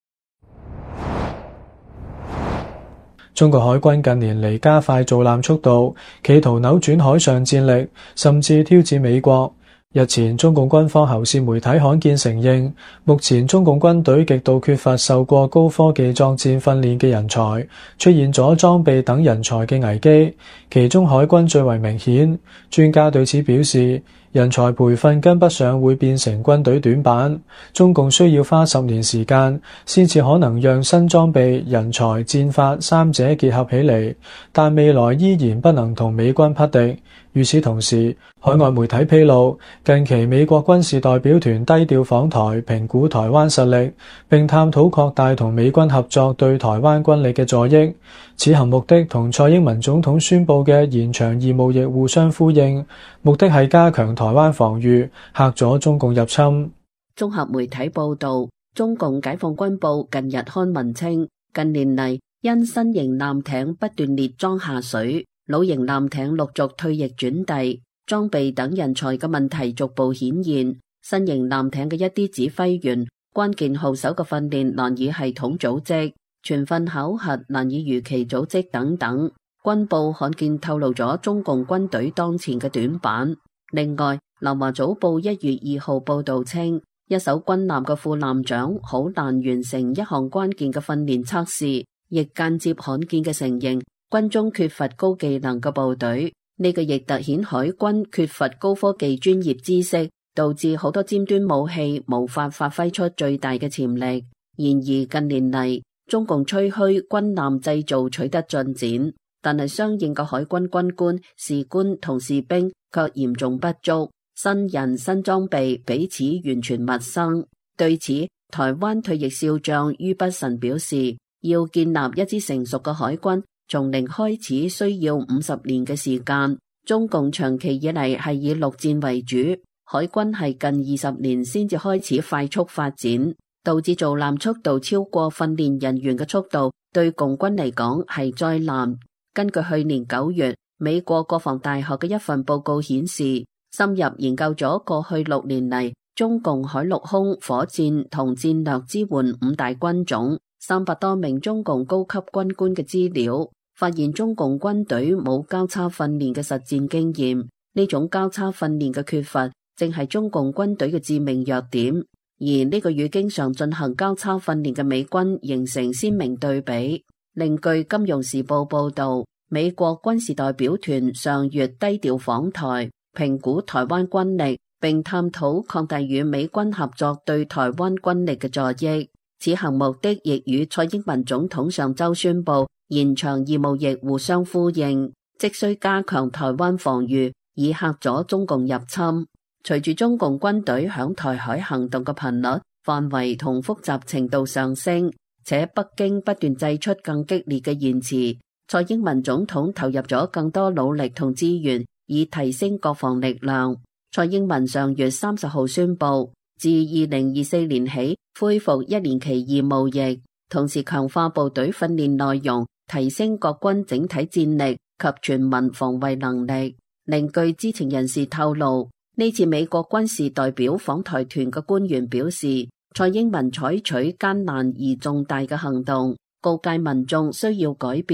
中國海軍近年嚟加快造艦速度，企圖扭轉海上戰力，甚至挑戰美國。日前，中共軍方喉舌媒體罕見承認，目前中共軍隊極度缺乏受過高科技作戰訓練嘅人才，出現咗裝備等人才嘅危機。其中海軍最為明顯。專家對此表示，人才培訓跟不上會變成軍隊短板，中共需要花十年時間，先至可能讓新裝備、人才、戰法三者結合起嚟，但未來依然不能同美軍匹敵。與此同時，海外媒體披露，近期美國軍事代表團低調訪台，評估台灣實力，並探討擴大同美軍合作對台灣軍力嘅助益。此行目的同蔡英文總統宣布嘅延長義務役互相呼應，目的係加強台灣防禦，嚇咗中共入侵。 綜合媒體報道，中共解放軍報近日刊文稱，近年嚟因新型艦艇不斷列裝下水，老型艦艇陸續退役轉隸，裝備等人才嘅問題逐步顯現。新型艦艇嘅一啲指揮員、關鍵號手嘅訓練難以系統組織，全訓考核難以如期組織等等。軍報罕見透露咗中共軍隊當前嘅短板。另外，南華早報一月二號報道稱，一艘軍艦嘅副艦長好難完成一項關鍵嘅訓練測試，亦間接罕見嘅承認軍中缺乏高技能嘅部隊。呢個亦凸顯海軍缺乏高科技專業知識，導致好多尖端武器無法發揮出最大嘅潛力。然而近年嚟，中共吹噓軍艦製造取得進展，但係相應嘅海軍軍官、士官同士兵卻嚴重不足，新人新裝備彼此完全陌生。對此，台灣退役少將于北辰表示，要建立一支成熟嘅海軍，從零開始需要五十年嘅時間。中共長期以嚟係以陸戰為主，海軍係近二十年先至開始快速發展，導致造艦速度超過訓練人員嘅速度，對共軍嚟講係災難。根據去年九月美國國防大學嘅一份報告顯示，深入研究咗過去六年嚟中共海陸空火箭同戰略支援五大軍種三百多名中共高級軍官嘅資料，發現中共軍隊冇交叉訓練嘅實戰經驗，呢種交叉訓練嘅缺乏正係中共軍隊嘅致命弱點，而呢個與經常進行交叉訓練嘅美軍形成鮮明對比。另據《金融時報》報道，美國軍事代表團上月低調訪台，評估台灣軍力，並探討擴大與美軍合作對台灣軍力嘅助益。此行目的亦與蔡英文總統上周宣布延長義務役互相呼應，即需加強台灣防禦，以嚇咗中共入侵。隨住中共軍隊響台海行動嘅頻率、範圍同複雜程度上升，且北京不斷祭出更激烈嘅言辭，蔡英文總統投入咗更多努力同資源，以提升國防力量。蔡英文上月三十號宣布，自二零二四年起恢復一年期義務役，同時強化部隊訓練內容，提升國軍整體戰力及全民防衛能力。另據知情人士透露，呢次美國軍事代表訪台團嘅官員表示，蔡英文採取艱難而重大嘅行動，告誡民眾需要改變，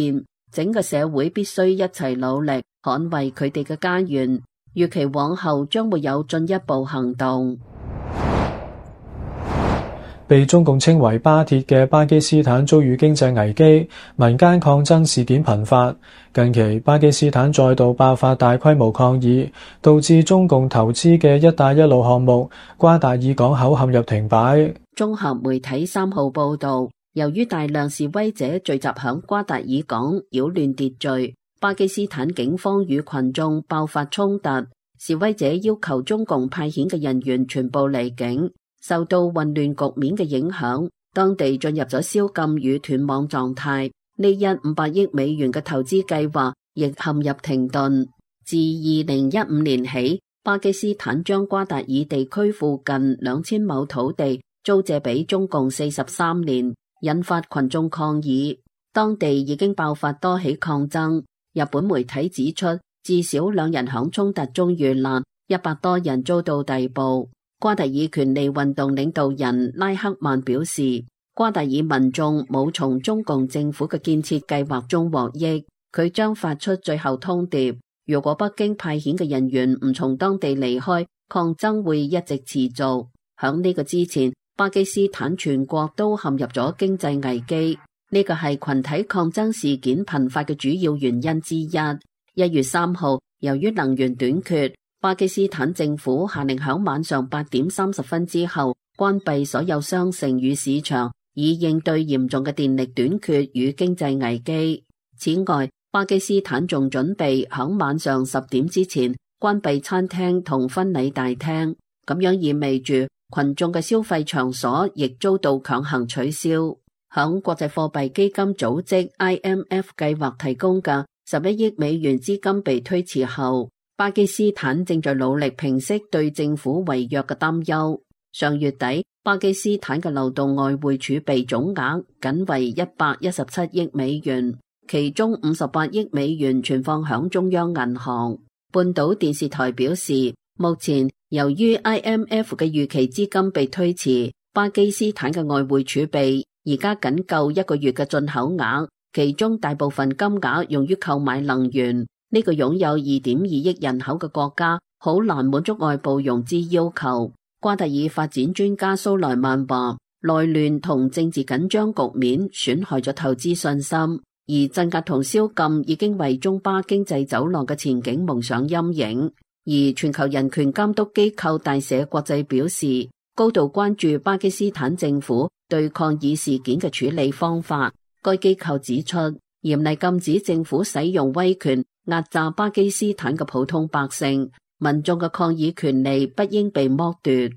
整個社會必須一齊努力捍衛佢哋嘅家園。預期往後將會有進一步行動。 被中共稱為巴鐵嘅巴基斯坦遭遇經濟危機，民間抗爭事件頻發。近期巴基斯坦再度爆發大規模抗議，導致中共投資嘅一帶一路項目瓜達爾港口陷入停擺。 綜合媒體三號報道，由於大量示威者聚集響瓜達爾港擾亂秩序，巴基斯坦警方與群眾爆發衝突，示威者要求中共派遣嘅人員全部離境。受到混亂局面嘅影響，當地進入咗宵禁與斷網狀態。呢一五百億美元嘅投資計劃亦陷入停頓。自二零一五年起，巴基斯坦將瓜達爾地區附近兩千畝土地租借俾中共四十三年，引發群眾抗議。當地已經爆發多起抗爭。日本媒體指出，至少兩人響衝突中遇難，一百多人遭到逮捕。瓜達爾權利運動領導人拉克曼表示，瓜達爾民眾冇從中共政府嘅建設計劃中獲益。佢將發出最後通牒，如果北京派遣嘅人員唔從當地離開，抗爭會一直持續。響呢個之前，巴基斯坦全國都陷入咗經濟危機，呢個係群體抗爭事件頻發嘅主要原因之一。一月三號，由於能源短缺，巴基斯坦政府下令響晚上八點三十分之後關閉所有商城與市場，以應對嚴重嘅電力短缺與經濟危機。此外，巴基斯坦仲準備響晚上十點之前關閉餐廳同婚禮大廳，咁樣意味住群眾嘅消費場所亦遭到強行取消。響國際貨幣基金組織 I M F 計劃提供嘅十一億美元資金被推遲後，巴基斯坦正在努力平息對政府違約嘅擔憂。上月底，巴基斯坦嘅流動外匯儲備總額僅為一百一十七億美元，其中五十八億美元存放響中央銀行。半島電視台表示，目前由於 I M F 嘅預期資金被推遲，巴基斯坦嘅外匯儲備而家僅夠一個月嘅進口額，其中大部分金額用於購買能源。呢個擁有二點二億人口嘅國家，好難滿足外部融資要求。瓜達爾發展專家蘇萊曼話，內亂同政治緊張局面損害咗投資信心，而鎮壓同宵禁已經為中巴經濟走廊嘅前景蒙上陰影。而全球人權監督機構大社國際表示，高度關注巴基斯坦政府對抗議事件嘅處理方法。該機構指出，嚴厲禁止政府使用威權壓榨巴基斯坦嘅普通百姓，民眾嘅抗議權利不應被剝奪。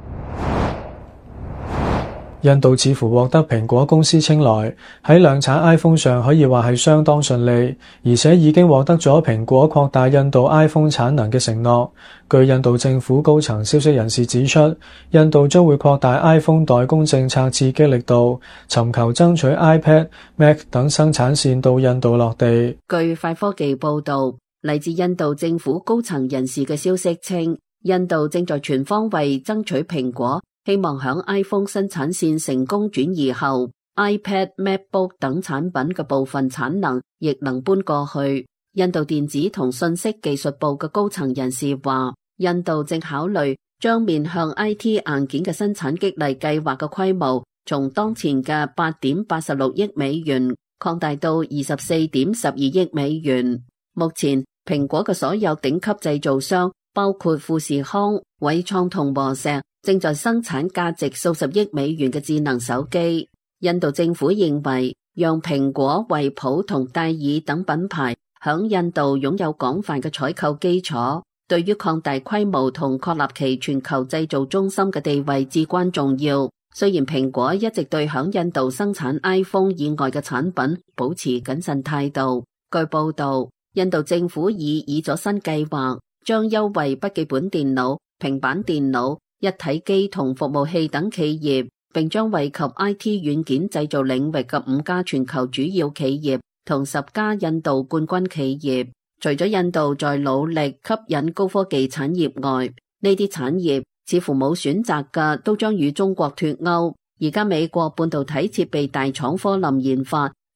印度似乎獲得蘋果公司青睞，喺量產 iPhone 上可以話係相當順利，而且已經獲得咗蘋果擴大印度 iPhone 產能嘅承諾。據印度政府高層消息人士指出，印度將會擴大 iPhone 代工政策刺激力度，尋求爭取 iPad、Mac 等生產線到印度落地。 據快科技報道，嚟自印度政府高層人士嘅消息稱，印度正在全方位爭取蘋果，希望響 iPhone 生產線成功轉移後 ，iPad、MacBook 等產品嘅部分產能亦能搬過去。印度電子同信息技術部嘅高層人士話，印度正考慮將面向 I T 硬件嘅生產激勵計劃嘅規模，從當前嘅八點八十六億美元擴大到二十四點十二億美元。目前，蘋果嘅所有頂級製造商，包括富士康、偉創同和碩，正在生產價值數十億美元嘅智能手機。印度政府認為，讓蘋果、惠普同戴爾等品牌響印度擁有廣泛嘅採購基礎，對於擴大規模同確立其全球製造中心嘅地位至關重要。雖然蘋果一直對響印度生產 iPhone 以外嘅產品保持謹慎態度。據報道，印度政府已擬咗新計劃，將優惠筆記本電腦、平板電腦、一體機同服務器等企業，並將惠及 I T 軟件製造領域嘅五家全球主要企業同十家印度冠軍企業。除咗印度在努力吸引高科技產業外，呢啲產業似乎冇選擇嘅都將與中國脫鈎。而家美國半導體設備大廠科林研發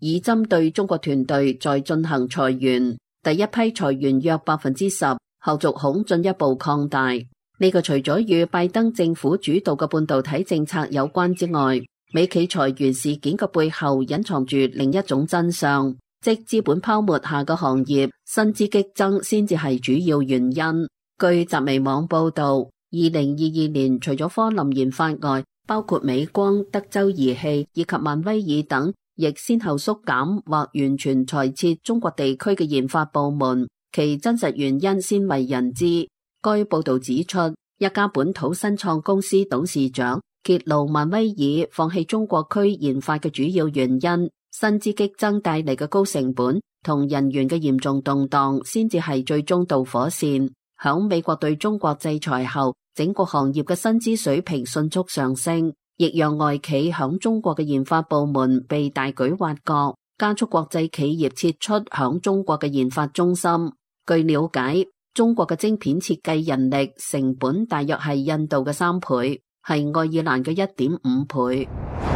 已針對中國團隊在進行裁員，第一批裁員約百分之十，後續恐進一步擴大。呢個除咗與拜登政府主導嘅半導體政策有關之外，美企裁員事件嘅背後隱藏住另一種真相，即資本泡沫下嘅行業薪資激增先至係主要原因。據澤微網報道，二零二二年除咗科林研發外，包括美光、德州儀器以及萬威爾等，亦先後縮減或完全裁撤中國地區嘅研發部門，其真實原因鮮為人知。該報道指出，一家本土新創公司董事長揭露萬威爾放棄中國區研發嘅主要原因，薪資激增帶嚟嘅高成本同人員嘅嚴重動盪先至係最終導火線。響美國對中國制裁後，整個行業嘅薪資水平迅速上升，亦讓外企響中國嘅研發部門被大舉挖角，加速國際企業撤出響中國嘅研發中心。據了解，中國嘅晶片設計人力成本大約係印度嘅三倍，係愛爾蘭嘅一點五倍。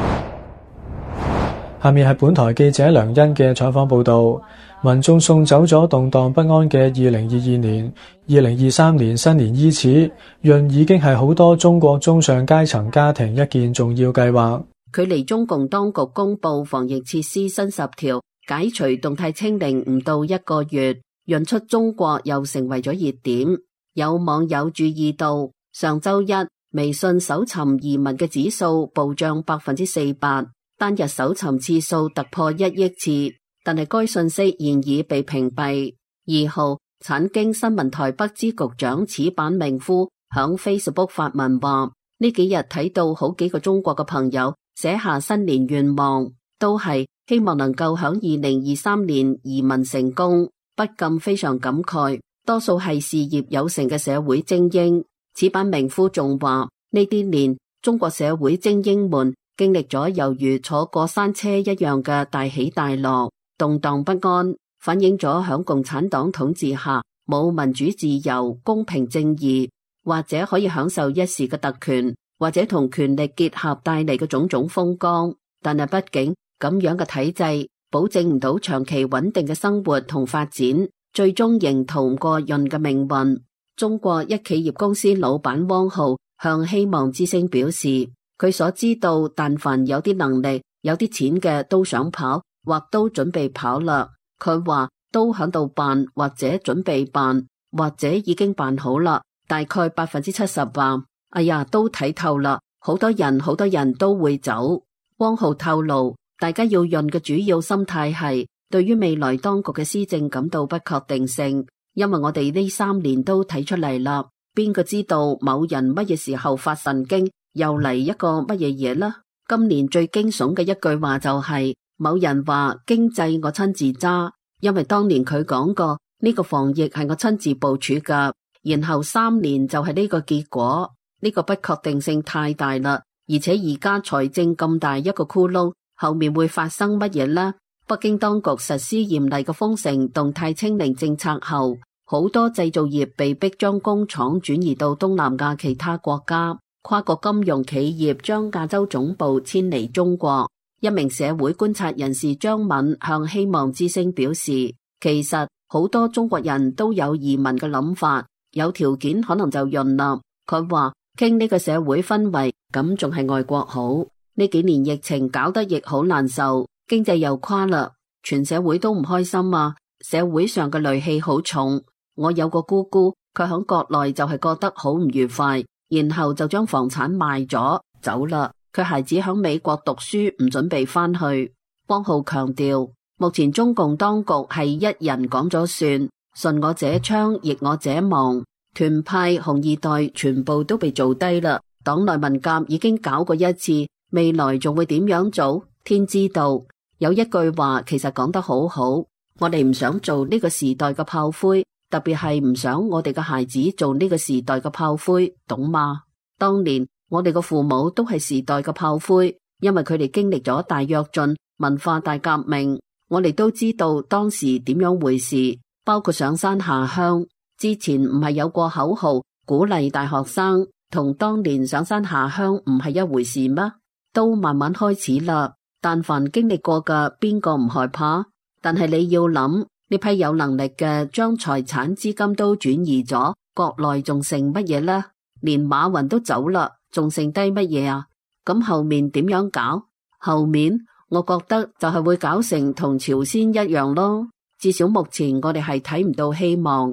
下面係本台記者梁欣嘅採訪報道。民眾送走咗動盪不安嘅二零二二年，二零二三年新年伊始，潤已經係好多中國中上階層家庭一件重要計劃。 距離中共當局公布防疫設施新十條解除動態清零唔到一個月，潤出中國又成為咗熱點。有網友注意到，上周一微信搜尋移民嘅指數暴漲百分之四百，單日搜尋次數突破一億次，但係該信息現已被屏蔽。二號，產經新聞台北支局長矢板明夫響 Facebook 發文話：呢幾日睇到好幾個中國嘅朋友寫下新年願望，都係希望能夠響二零二三年移民成功，不禁非常感慨，多數係事業有成嘅社會精英。矢板明夫仲話：呢啲年中國社會精英們經歷咗猶如坐過山車一樣嘅大起大落，動盪不安，反映咗響共產黨統治下冇民主自由、公平正義，或者可以享受一時嘅特權，或者同權力結合帶嚟嘅種種風光。但係畢竟咁樣嘅體制保證唔到長期穩定嘅生活同發展，最終仍逃唔過潤嘅命運。中國一企業公司老闆汪浩向希望之聲表示，佢所知道但凡有啲能力、有啲錢嘅都想跑，或都準備跑啦。佢話都響度辦，或者準備辦，或者已經辦好啦。大概百分之七十話，哎呀，都睇透啦，好多人好多人都會走。汪浩透露，大家要潤嘅主要心態係對於未來當局嘅施政感到不確定性，因為我哋呢三年都睇出嚟啦，邊個知道某人乜嘢時候發神經又嚟一個乜嘢嘢呢？今年最驚悚嘅一句話就係、是、某人話經濟我親自揸，因為當年佢講過呢個防疫係我親自部署噶，然後三年就係呢個結果，呢、這個不確定性太大啦，而且而家財政咁大一個窟窿，後面會發生乜嘢呢？北京當局實施嚴厲嘅封城、動態清零政策後，好多製造業被迫將工廠轉移到東南亞其他國家，跨國金融企業將亞洲總部遷離中國。一名社會觀察人士張敏向希望之聲表示，其實好多中國人都有移民嘅諗法，有條件可能就潤啦。佢話傾呢個社會氛圍，咁仲係外國好。呢幾年疫情搞得亦好難受，經濟又垮啦，全社會都唔開心啊，社會上嘅戾氣好重。我有個姑姑，佢喺國內就係覺得好唔愉快，然後就將房產賣咗走啦。佢孩子喺美國讀書，唔準備翻去。汪浩強調，目前中共當局係一人講咗算，順我者昌，逆我者亡。團派、紅二代全部都被做低啦。黨內文革已經搞過一次，未來仲會點樣做？天知道。有一句話其實講得好好，我哋唔想做呢個時代嘅炮灰，特別係唔想我哋嘅孩子做呢個時代嘅炮灰，懂嗎？當年我哋嘅父母都係時代嘅炮灰，因為佢哋經歷咗大躍進、文化大革命，我哋都知道當時點樣回事，包括上山下鄉。之前唔係有過口號鼓勵大學生，同當年上山下鄉唔係一回事咩？都慢慢開始啦。 但凡經歷過嘅，邊個唔害怕？但係你要諗，呢批有能力嘅將財產資金都轉移咗，國內仲剩乜嘢呢？連馬雲都走啦，仲剩低乜嘢啊？咁後面點樣搞？後面我覺得就係會搞成同朝鮮一樣咯。至少目前我哋係睇唔到希望。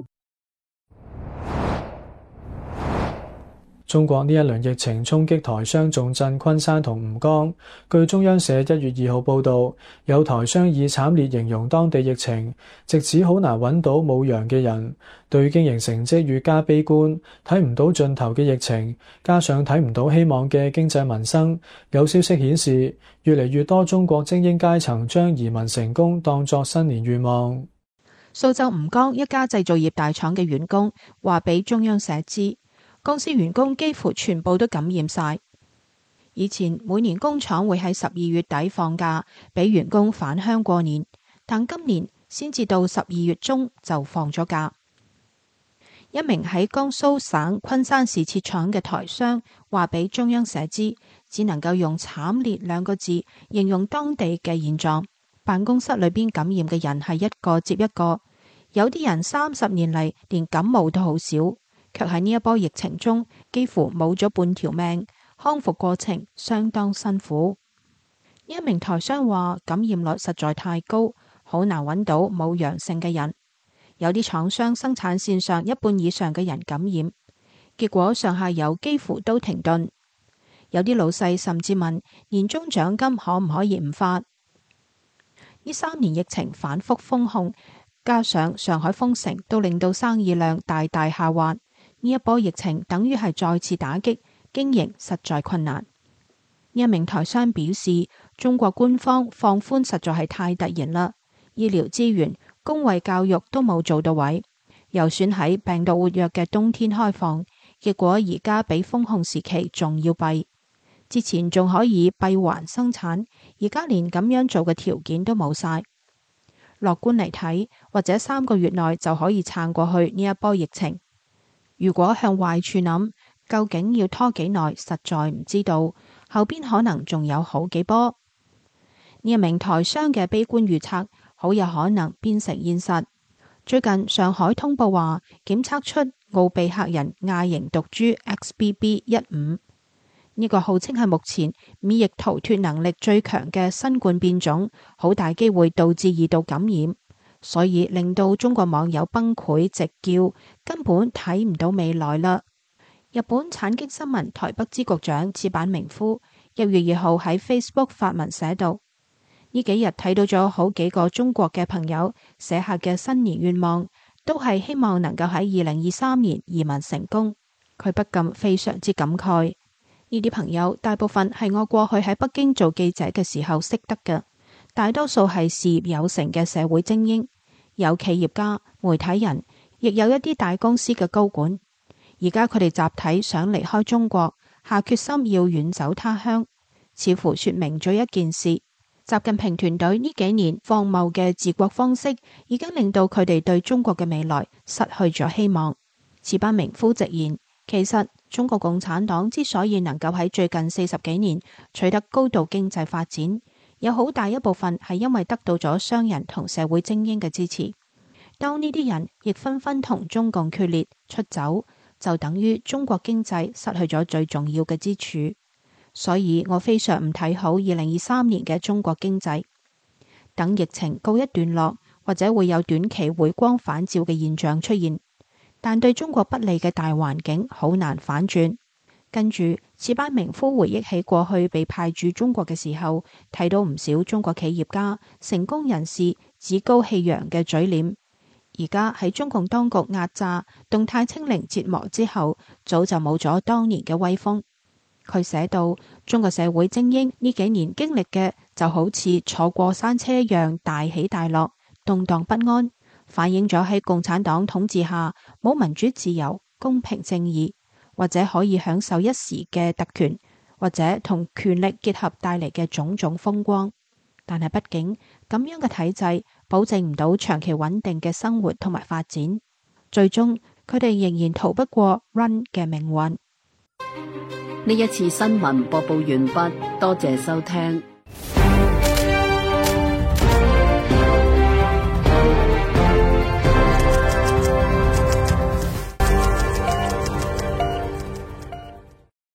中國呢一輪疫情衝擊台商重鎮昆山同吳江。據中央社一月二號報道，有台商以慘烈形容當地疫情，直指好難揾到冇陽嘅人。對經營成績愈加悲觀，睇唔到盡頭嘅疫情，加上睇唔到希望嘅經濟民生，有消息顯示，越嚟越多中國精英階層將移民成功當作新年願望。 蘇州吳江一家製造業大廠嘅員工話俾中央社知，公司員工幾乎全部都感染晒。以前每年工廠會喺十二月底放假，俾員工返鄉過年，但今年先至到十二月中就放咗假。一名喺江蘇省昆山市設廠嘅台商話俾中央社知，只能夠用慘烈兩個字形容當地嘅現狀。辦公室裏邊感染嘅人係一個接一個，有啲人三十年嚟連感冒都好少，卻喺呢一波疫情中幾乎冇咗半條命，康復過程相當辛苦。呢一名台商話，感染率實在太高，好難揾到冇陽性嘅人。有啲廠商生產線上一半以上嘅人感染，結果上下游幾乎都停頓。有啲老細甚至問年終獎金可唔可以唔發？呢三年疫情反覆封控，加上上海封城，都令到生意量大大下滑。呢一波疫情等於係再次打擊經營，實在困難。呢一名台商表示，中國官方放寬實在係太突然啦，醫療資源、公衛教育都冇做到位，又選喺病毒活躍嘅冬天開放，結果而家比封控時期仲要閉。之前仲可以閉環生產，而家連咁樣做嘅條件都冇晒。樂觀嚟睇，或者三個月內就可以撐過去呢一波疫情。如果向壞處諗，究竟要拖幾耐，實在唔知道。後邊可能仲有好幾波。呢一名台商嘅悲觀預測，好有可能變成現實。最近上海通報話，檢測出奧比克人亞型毒株 X B B 一五。呢個號稱係目前免疫逃脫能力最強嘅新冠變種，好大機會導致二度感染，所以令到中國網友崩潰直叫，根本睇唔到未來啦。日本產經新聞台北支局長矢板明夫一月二號喺 Facebook 發文寫道：呢幾日睇到咗好幾個中國嘅朋友寫下嘅新年願望，都係希望能夠喺二零二三年移民成功。佢不禁非常之感慨。呢啲朋友大部分係我過去喺北京做記者嘅時候識得嘅，大多數係事業有成嘅社會精英，有企業家、媒體人，亦有一啲大公司嘅高管。而家佢哋集體想離開中國，下決心要遠走他鄉，似乎說明咗一件事：習近平團隊呢幾年荒謬嘅治國方式，已經令到佢哋對中國嘅未來失去咗希望。矢板明夫直言，其實中國共產黨之所以能夠喺最近四十幾年取得高度經濟發展，有好大一部分係因為得到咗商人同社會精英嘅支持。當呢啲人亦紛紛同中共決裂出走，就等於中國經濟失去咗最重要嘅支柱。所以我非常唔睇好二零二三年嘅中國經濟。等疫情告一段落，或者會有短期回光返照嘅現象出現。但對中國不利嘅大環境好難反轉。跟住，矢板明夫回憶起過去被派駐中國嘅時候，睇到唔少中國企業家、成功人士趾高氣揚嘅嘴臉。而家喺中共當局壓榨、動態清零折磨之後，早就冇咗當年嘅威風。佢寫到，中國社會精英呢幾年經歷嘅就好似坐過山車一樣，大起大落，動盪不安。反映咗喺共產黨統治下冇民主自由、公平正義，或者可以享受一時嘅特權，或者同權力結合帶嚟嘅種種風光。但係畢竟咁樣嘅體制保證唔到長期穩定嘅生活同埋發展，最終佢哋仍然逃不過 run 嘅命運。 呢一次新聞播報完畢，多謝收聽。